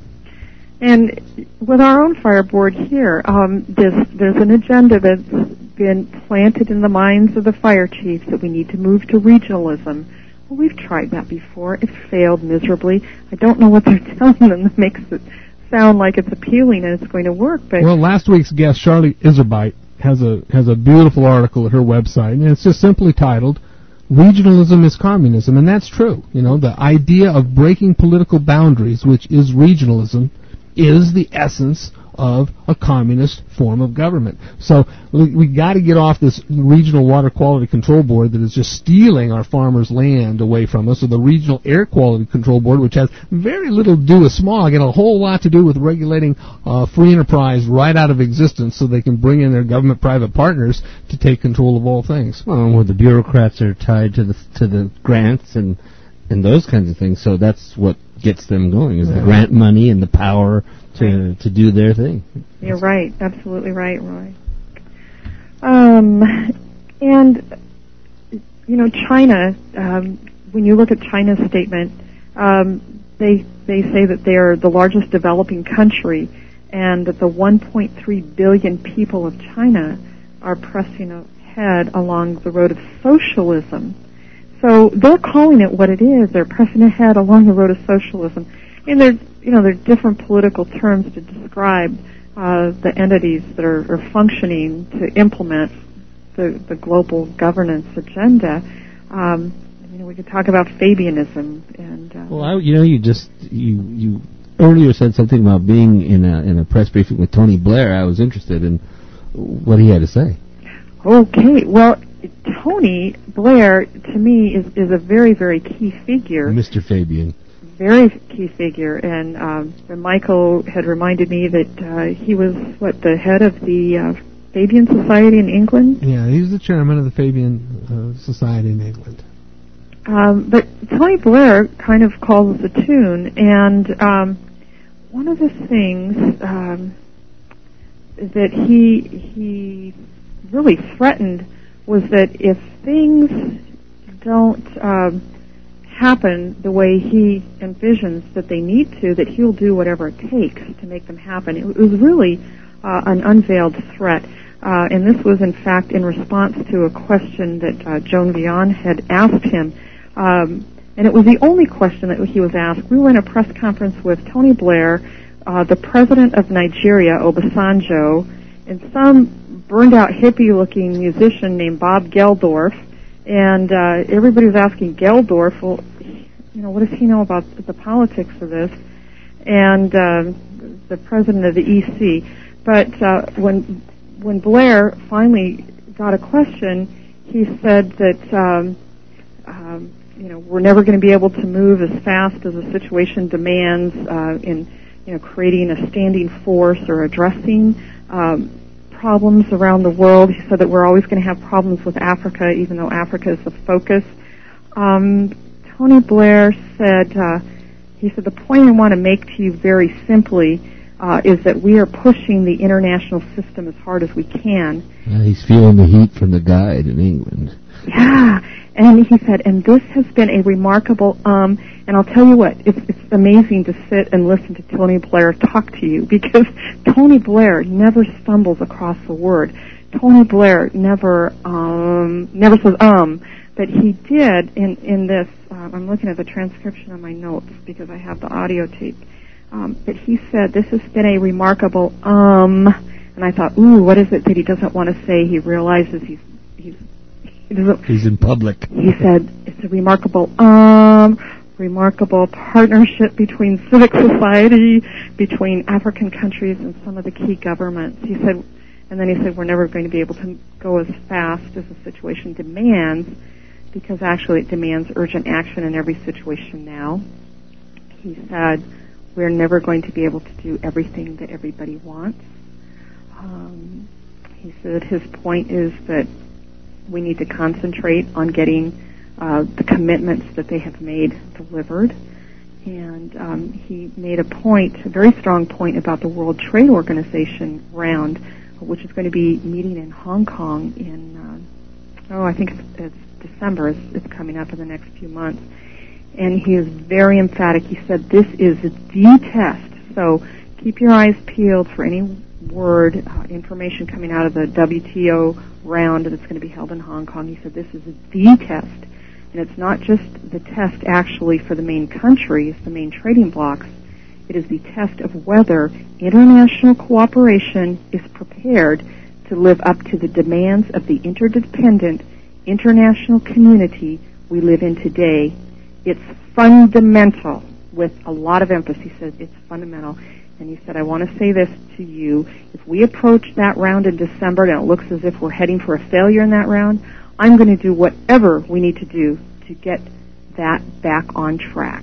And with our own fire board here, there's an agenda that's been planted in the minds of the fire chiefs that we need to move to regionalism. Well, we've tried that before. It failed miserably. I don't know what they're telling them that makes it sound like it's appealing and it's going to work. But well, last week's guest, Charlie Iserbite, has a beautiful article at her website, and it's just simply titled, "Regionalism is Communism," and that's true. The idea of breaking political boundaries, which is regionalism, is the essence of a communist form of government. So we got to get off this regional water quality control board that is just stealing our farmers' land away from us, or the regional air quality control board, which has very little to do with smog and a whole lot to do with regulating free enterprise right out of existence so they can bring in their government-private partners to take control of all things. Well, where the bureaucrats are tied to the grants and those kinds of things, so that's what gets them going, is the grant money and the power to do their thing. You're right. Absolutely right, Roy. And, China, when you look at China's statement, they say that they are the largest developing country and that the 1.3 billion people of China are pressing ahead along the road of socialism. So they're calling it what it is. They're pressing ahead along the road of socialism. And there are different political terms to describe the entities that are functioning to implement the global governance agenda. We could talk about Fabianism and. You earlier said something about being in a press briefing with Tony Blair. I was interested in what he had to say. Okay, well, Tony Blair, to me, is a very, very key figure. Mr. Fabian. Very key figure, and Michael had reminded me that he was, the head of the Fabian Society in England? Yeah, he's the chairman of the Fabian Society in England. But Tony Blair kind of calls the tune, and one of the things that he really threatened was that if things don't happen the way he envisions that they need to, that he'll do whatever it takes to make them happen. It was really an unveiled threat. And this was, in fact, in response to a question that Joan Vion had asked him. And it was the only question that he was asked. We were in a press conference with Tony Blair, the president of Nigeria, Obasanjo, and some burned-out hippie-looking musician named Bob Geldorf. And everybody was asking Geldorf, well, what does he know about the politics of this? And the president of the EC. But when Blair finally got a question, he said that we're never going to be able to move as fast as the situation demands in creating a standing force or addressing problems around the world. He said that we're always going to have problems with Africa, even though Africa is the focus. Tony Blair said, he said, the point I want to make to you very simply is that we are pushing the international system as hard as we can. He's feeling the heat from the guide in England. Yeah, and he said, and this has been a remarkable, and I'll tell you what, it's amazing to sit and listen to Tony Blair talk to you, because Tony Blair never stumbles across a word. Tony Blair never says but he did in this, I'm looking at the transcription on my notes because I have the audio tape, but he said, this has been a remarkable, and I thought, ooh, what is it that he doesn't want to say? He realizes he's in public. He said, it's a remarkable partnership between civic society, between African countries and some of the key governments. He said, and then he said, we're never going to be able to go as fast as the situation demands, because actually it demands urgent action in every situation now. He said, we're never going to be able to do everything that everybody wants. He said his point is that we need to concentrate on getting the commitments that they have made delivered. And he made a very strong point about the World Trade Organization round, which is going to be meeting in Hong Kong in, I think it's December. It's coming up in the next few months. And he is very emphatic. He said, this is the test. So keep your eyes peeled for any word, information coming out of the WTO round that's going to be held in Hong Kong. He said, this is the test. And it's not just the test actually for the main countries, the main trading blocs. It is the test of whether international cooperation is prepared to live up to the demands of the interdependent international community we live in today. It's fundamental, with a lot of emphasis. He says it's fundamental. And he said, I want to say this to you. If we approach that round in December and it looks as if we're heading for a failure in that round, I'm going to do whatever we need to do to get that back on track.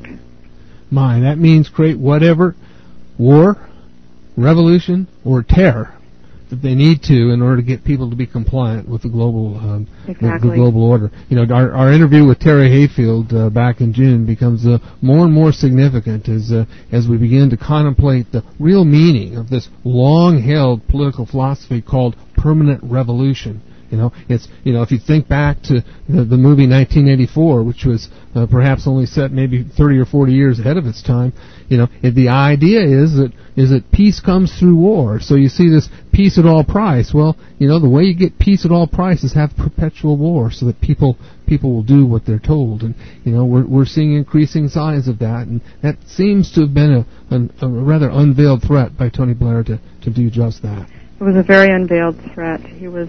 That means create whatever war, revolution, or terror that they need to in order to get people to be compliant with the global the global order. Our interview with Terry Hayfield back in June becomes more and more significant as we begin to contemplate the real meaning of this long-held political philosophy called permanent revolution. It's if you think back to the movie 1984, which was perhaps only set maybe 30 or 40 years ahead of its time, the idea is that peace comes through war. So you see this peace at all price. Well, the way you get peace at all price is have perpetual war, so that people will do what they're told. And we're seeing increasing signs of that, and that seems to have been a rather unveiled threat by Tony Blair to do just that. It was a very unveiled threat. He was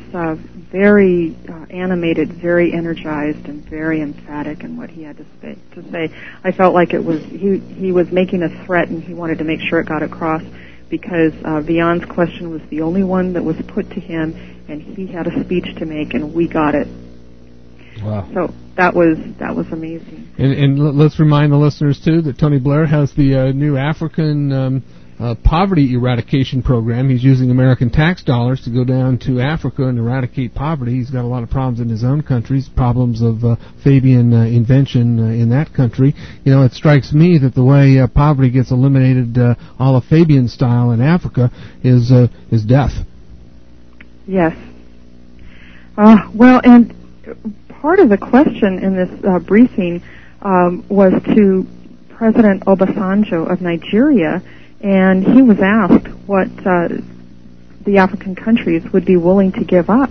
very animated, very energized, and very emphatic in what he had to say. I felt like it was he was making a threat, and he wanted to make sure it got across, because Vian's question was the only one that was put to him, and he had a speech to make, and we got it. Wow! So that was amazing. And let's remind the listeners too that Tony Blair has the new African poverty eradication program. He's using American tax dollars to go down to Africa and eradicate poverty. He's got a lot of problems in his own country, problems of Fabian invention in that country. It strikes me that the way poverty gets eliminated a la Fabian style in Africa is death. Yes. Well, and part of the question in this briefing was to President Obasanjo of Nigeria, and he was asked what the African countries would be willing to give up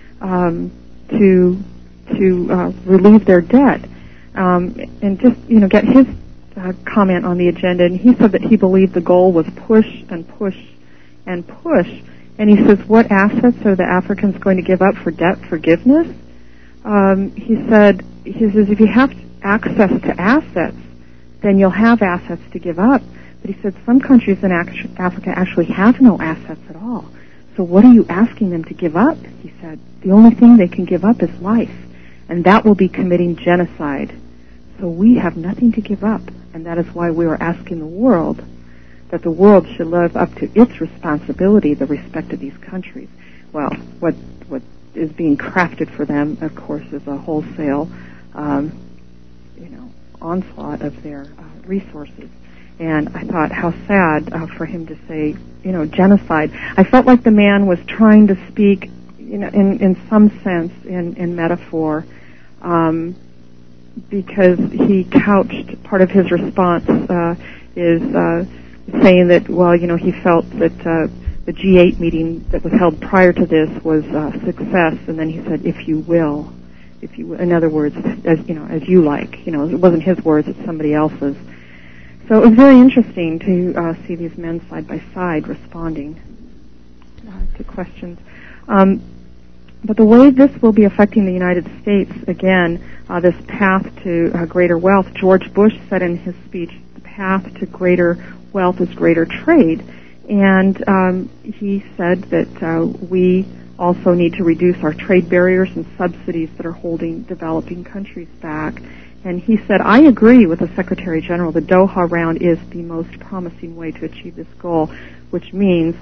to relieve their debt, and just get his comment on the agenda. And he said that he believed the goal was push and push and push. And he says, what assets are the Africans going to give up for debt forgiveness? He says if you have access to assets, then you'll have assets to give up. But he said some countries in Africa actually have no assets at all. So what are you asking them to give up? He said, the only thing they can give up is life, and that will be committing genocide. So we have nothing to give up, and that is why we are asking the world that the world should live up to its responsibility, the respect of these countries. Well, what is being crafted for them, of course, is a wholesale, onslaught of their resources. And I thought how sad for him to say, genocide. I felt like the man was trying to speak, in some sense, in metaphor, because he couched part of his response is saying that, well, he felt that the G8 meeting that was held prior to this was a success, and then he said, if you will. In other words, as you like. It wasn't his words, it's somebody else's. So it was very interesting to see these men side by side responding to questions. But the way this will be affecting the United States, again, this path to greater wealth, George Bush said in his speech, the path to greater wealth is greater trade. And he said that we also need to reduce our trade barriers and subsidies that are holding developing countries back. And he said, I agree with the Secretary General. The Doha round is the most promising way to achieve this goal, which means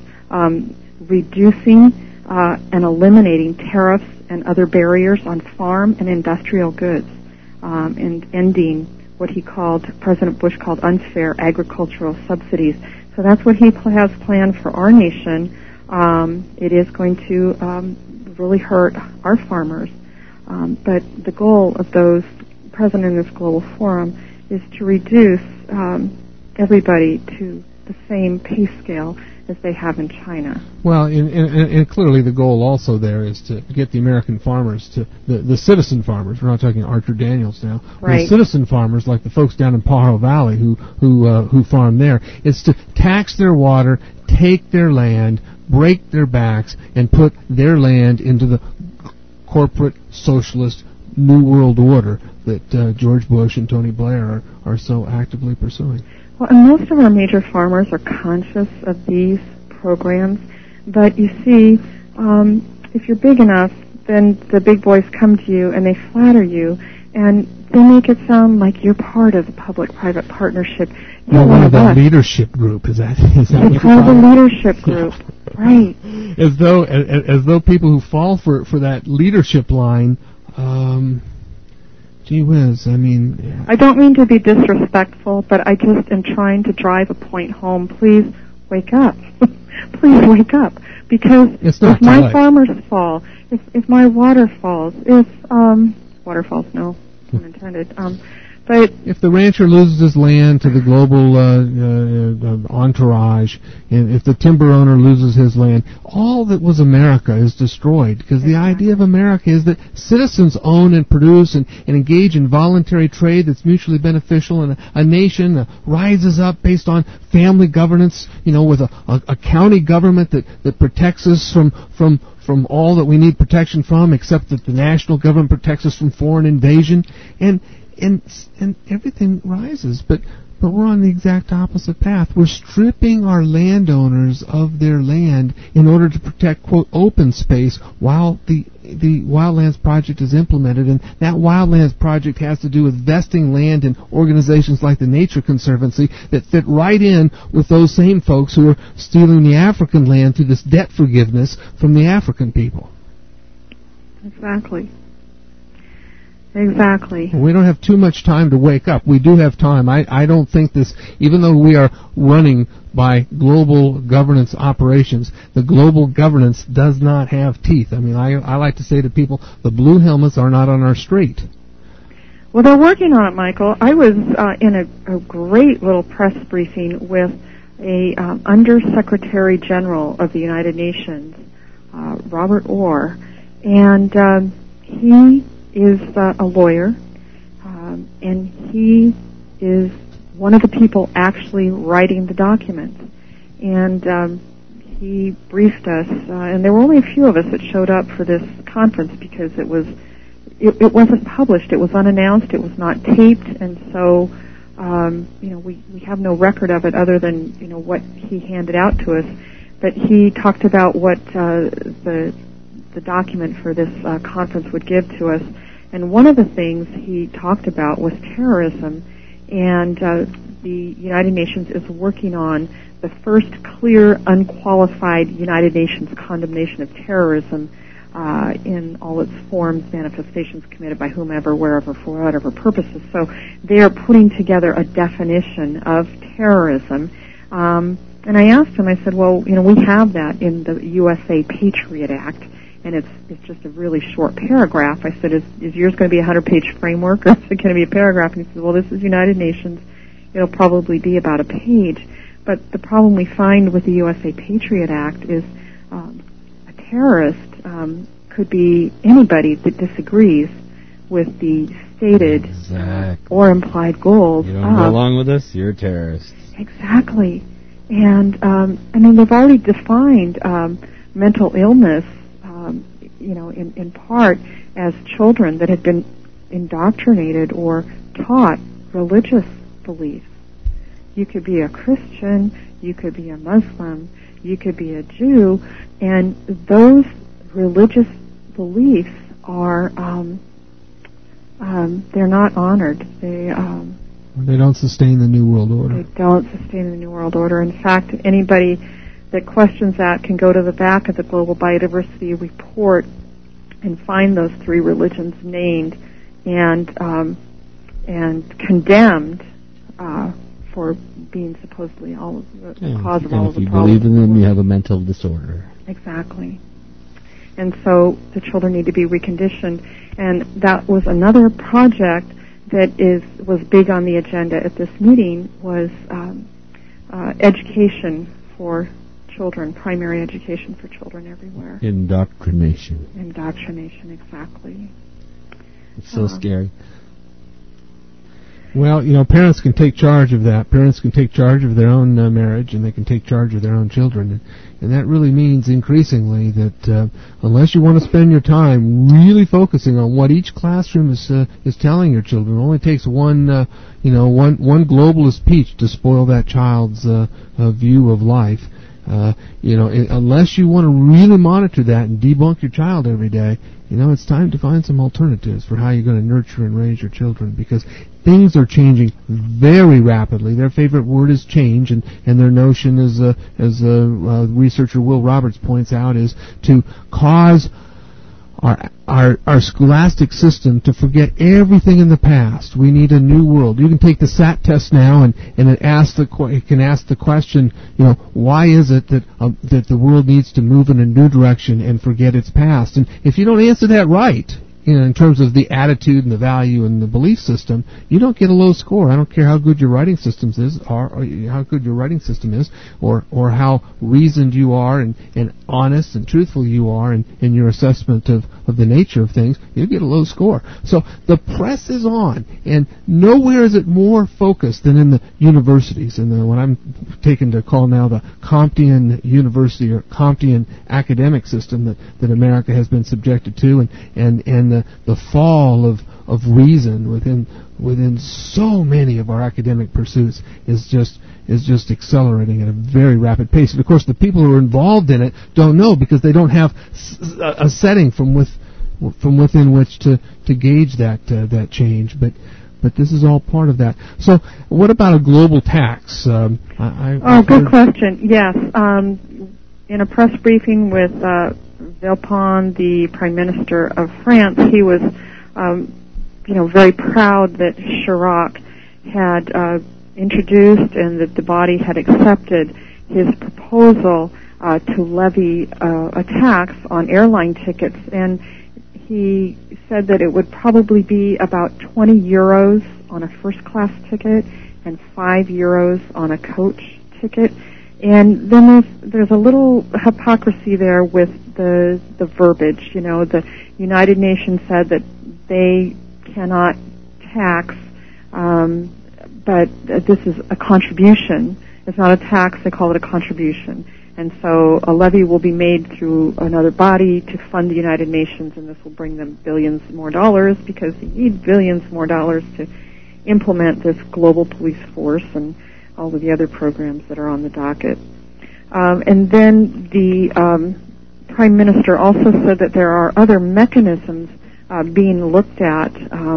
reducing and eliminating tariffs and other barriers on farm and industrial goods, and ending what President Bush called unfair agricultural subsidies. So that's what he has planned for our nation. It is going to really hurt our farmers. But the goal of those present in this global forum is to reduce everybody to the same pay scale as they have in China. Well, and clearly the goal also there is to get the American farmers to the citizen farmers. We're not talking Archer Daniels now. Right. The citizen farmers, like the folks down in Pajaro Valley who farm there, is to tax their water, take their land, break their backs, and put their land into the corporate socialist New World Order that George Bush and Tony Blair are so actively pursuing. Well, and most of our major farmers are conscious of these programs, but you see, if you're big enough, then the big boys come to you and they flatter you, and they make it sound like you're part of the public-private partnership. You're one of that us. Leadership group, is that it's part of the leadership group, right? As though people who fall for that leadership line, gee whiz, I mean... I don't mean to be disrespectful, but I just am trying to drive a point home. Please wake up. Please wake up. Because if my farmers fall, if my water falls, water falls, no, pun intended, but if the rancher loses his land to the global entourage, and if the timber owner loses his land, all that was America is destroyed. Because the idea of America is that citizens own and produce and engage in voluntary trade that's mutually beneficial, and a nation rises up based on family governance, with a county government that protects us from all that we need protection from, except that the national government protects us from foreign invasion, and everything rises, but we're on the exact opposite path. We're stripping our landowners of their land in order to protect, quote, open space while the Wildlands Project is implemented, and that Wildlands Project has to do with vesting land in organizations like the Nature Conservancy that fit right in with those same folks who are stealing the African land through this debt forgiveness from the African people. Exactly. We don't have too much time to wake up. We do have time. I don't think this, even though we are running by global governance operations, the global governance does not have teeth. I mean, I like to say to people, the blue helmets are not on our street. Well, they're working on it, Michael. I was in a great little press briefing with a Under-Secretary General of the United Nations, Robert Orr, and he is a lawyer, and he is one of the people actually writing the documents. And he briefed us, and there were only a few of us that showed up for this conference because it wasn't published, it was unannounced, it was not taped, and so we have no record of it other than what he handed out to us. But he talked about what the document for this conference would give to us, and one of the things he talked about was terrorism, and the United Nations is working on the first clear, unqualified United Nations condemnation of terrorism in all its forms, manifestations committed by whomever, wherever, for whatever purposes. So they are putting together a definition of terrorism. And I asked him, I said, well, we have that in the USA Patriot Act, and it's just a really short paragraph. I said, is yours going to be a 100-page framework, or is it going to be a paragraph? And he said, well, this is United Nations. It'll probably be about a page. But the problem we find with the USA Patriot Act is a terrorist could be anybody that disagrees with the stated or implied goals. You don't go along with us, you're a terrorist. Exactly. And they've already defined mental illness, in part as children that had been indoctrinated or taught religious beliefs. You could be a Christian, you could be a Muslim, you could be a Jew, and those religious beliefs are they're not honored. They don't sustain the New World Order. They don't sustain the New World Order. In fact, anybody that questions that can go to the back of the Global Biodiversity Report and find those three religions named and condemned for being supposedly all of the cause of all of the problems. If you believe in them, you have a mental disorder. Exactly. And so the children need to be reconditioned. And that was another project that was big on the agenda at this meeting, was education for children, primary education for children everywhere. Indoctrination. Indoctrination, exactly. It's so scary. Well, parents can take charge of that. Parents can take charge of their own marriage, and they can take charge of their own children. And that really means increasingly that unless you want to spend your time really focusing on what each classroom is telling your children, it only takes one globalist speech to spoil that child's view of life. Unless you want to really monitor that and debunk your child every day, it's time to find some alternatives for how you're going to nurture and raise your children, because things are changing very rapidly. Their favorite word is change, and their notion, as researcher Will Roberts points out, is to cause our scholastic system to forget everything in the past. We need a new world. You can take the SAT test now and it can ask the question, why is it that the world needs to move in a new direction and forget its past? And if you don't answer that right, in terms of the attitude and the value and the belief system, you don't get a low score. I don't care how good your writing system is, or how good your writing system is, or how reasoned you are and honest and truthful you are in your assessment of the nature of things. You get a low score. So the press is on, and nowhere is it more focused than in the universities. And what I'm taken to call now the Comtean University or Comtean academic system that America has been subjected to, and the fall of reason within so many of our academic pursuits is just accelerating at a very rapid pace. And of course, the people who are involved in it don't know, because they don't have a setting from within which to gauge that change. But this is all part of that. So, what about a global tax? Good question. Yes, in a press briefing with Villepin, the Prime Minister of France, he was, very proud that Chirac had introduced and that the body had accepted his proposal to levy a tax on airline tickets, and he said that it would probably be about 20 euros on a first-class ticket and 5 euros on a coach ticket. And then there's a little hypocrisy there with the verbiage. The United Nations said that they cannot tax, but this is a contribution. It's not a tax, they call it a contribution. And so a levy will be made through another body to fund the United Nations, and this will bring them billions more dollars, because they need billions more dollars to implement this global police force and all of the other programs that are on the docket. And then the Prime Minister also said that there are other mechanisms being looked at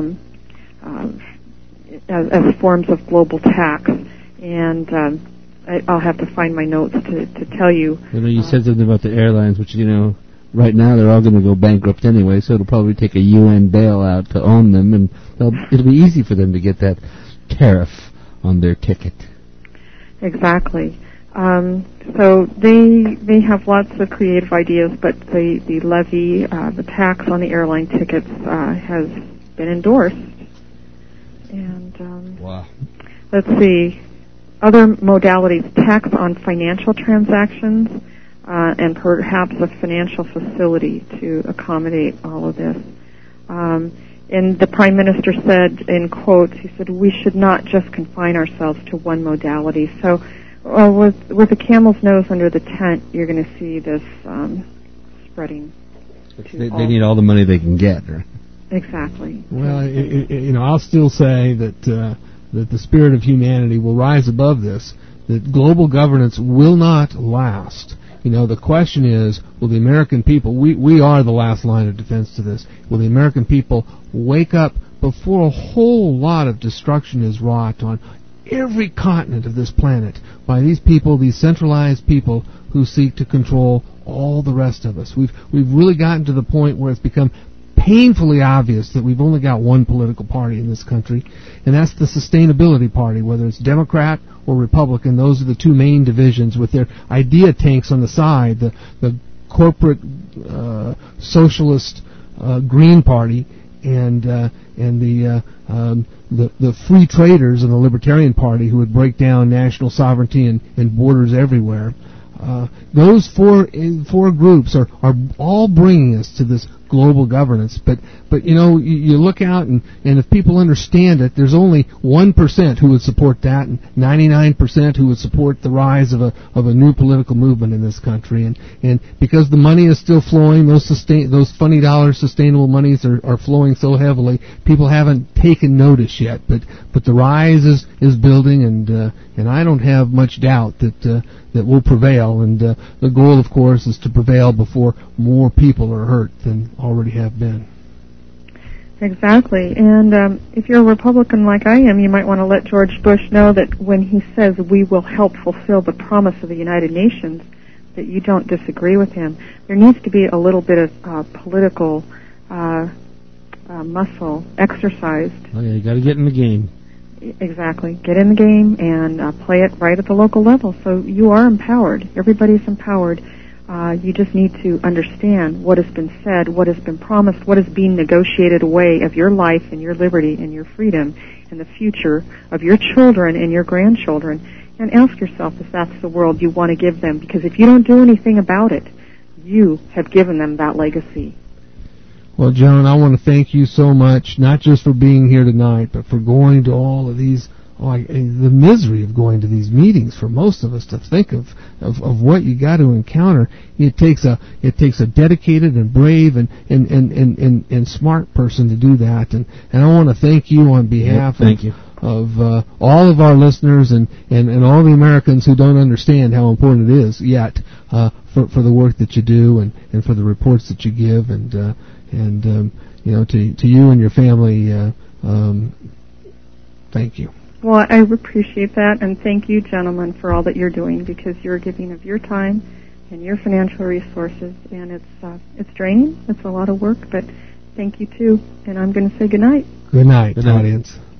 as forms of global tax. And I'll have to find my notes to tell you. You said something about the airlines, which, right now they're all going to go bankrupt anyway, so it'll probably take a UN bailout to own them, and it'll be easy for them to get that tariff on their ticket. Exactly. So they have lots of creative ideas, but the levy, the tax on the airline tickets has been endorsed. And wow. Let's see, other modalities, tax on financial transactions, and perhaps a financial facility to accommodate all of this. And the Prime Minister said, in quotes, he said, we should not just confine ourselves to one modality. So with a camel's nose under the tent, you're going to see this spreading. They need all the money they can get, right? Exactly. Well, I'll still say that the spirit of humanity will rise above this, that global governance will not last. The question is, will the American people, we are the last line of defense to this, will the American people wake up before a whole lot of destruction is wrought on every continent of this planet by these people, these centralized people who seek to control all the rest of us? We've really gotten to the point where it's become painfully obvious that we've only got one political party in this country, and that's the Sustainability Party, whether it's Democrat or Republican. Those are the two main divisions, with their idea tanks on the side, the corporate socialist Green Party and the free traders and the Libertarian Party, who would break down national sovereignty and borders everywhere. Those four groups are all bringing us to this global governance, but you look out and if people understand it, there's only 1% who would support that, and 99% who would support the rise of a new political movement in this country. And because the money is still flowing, those funny dollar sustainable monies are flowing so heavily, people haven't taken notice yet. But the rise is building, and I don't have much doubt that will prevail. And the goal, of course, is to prevail before more people are hurt than already have been. Exactly. And if you're a Republican like I am, you might want to let George Bush know that when he says we will help fulfill the promise of the United Nations, that you don't disagree with him. There needs to be a little bit of political muscle exercised. Oh, yeah, you got to get in the game. Exactly. Get in the game and play it right at the local level. So you are empowered. Everybody's empowered. You just need to understand what has been said, what has been promised, what is being negotiated away of your life and your liberty and your freedom and the future of your children and your grandchildren, and ask yourself if that's the world you want to give them, because if you don't do anything about it, you have given them that legacy. Well, Joan, I want to thank you so much, not just for being here tonight, but for going to all of these, the misery of going to these meetings for most of us to think of what you got to encounter. It takes a dedicated and brave and smart person to do that. And I want to thank you on behalf of all of our listeners and all the Americans who don't understand how important it is yet for the work that you do and for the reports that you give, and to you and your family, thank you. Well, I appreciate that, and thank you, gentlemen, for all that you're doing, because you're giving of your time and your financial resources, and it's draining. It's a lot of work, but thank you too. And I'm going to say good night. Good night, audience.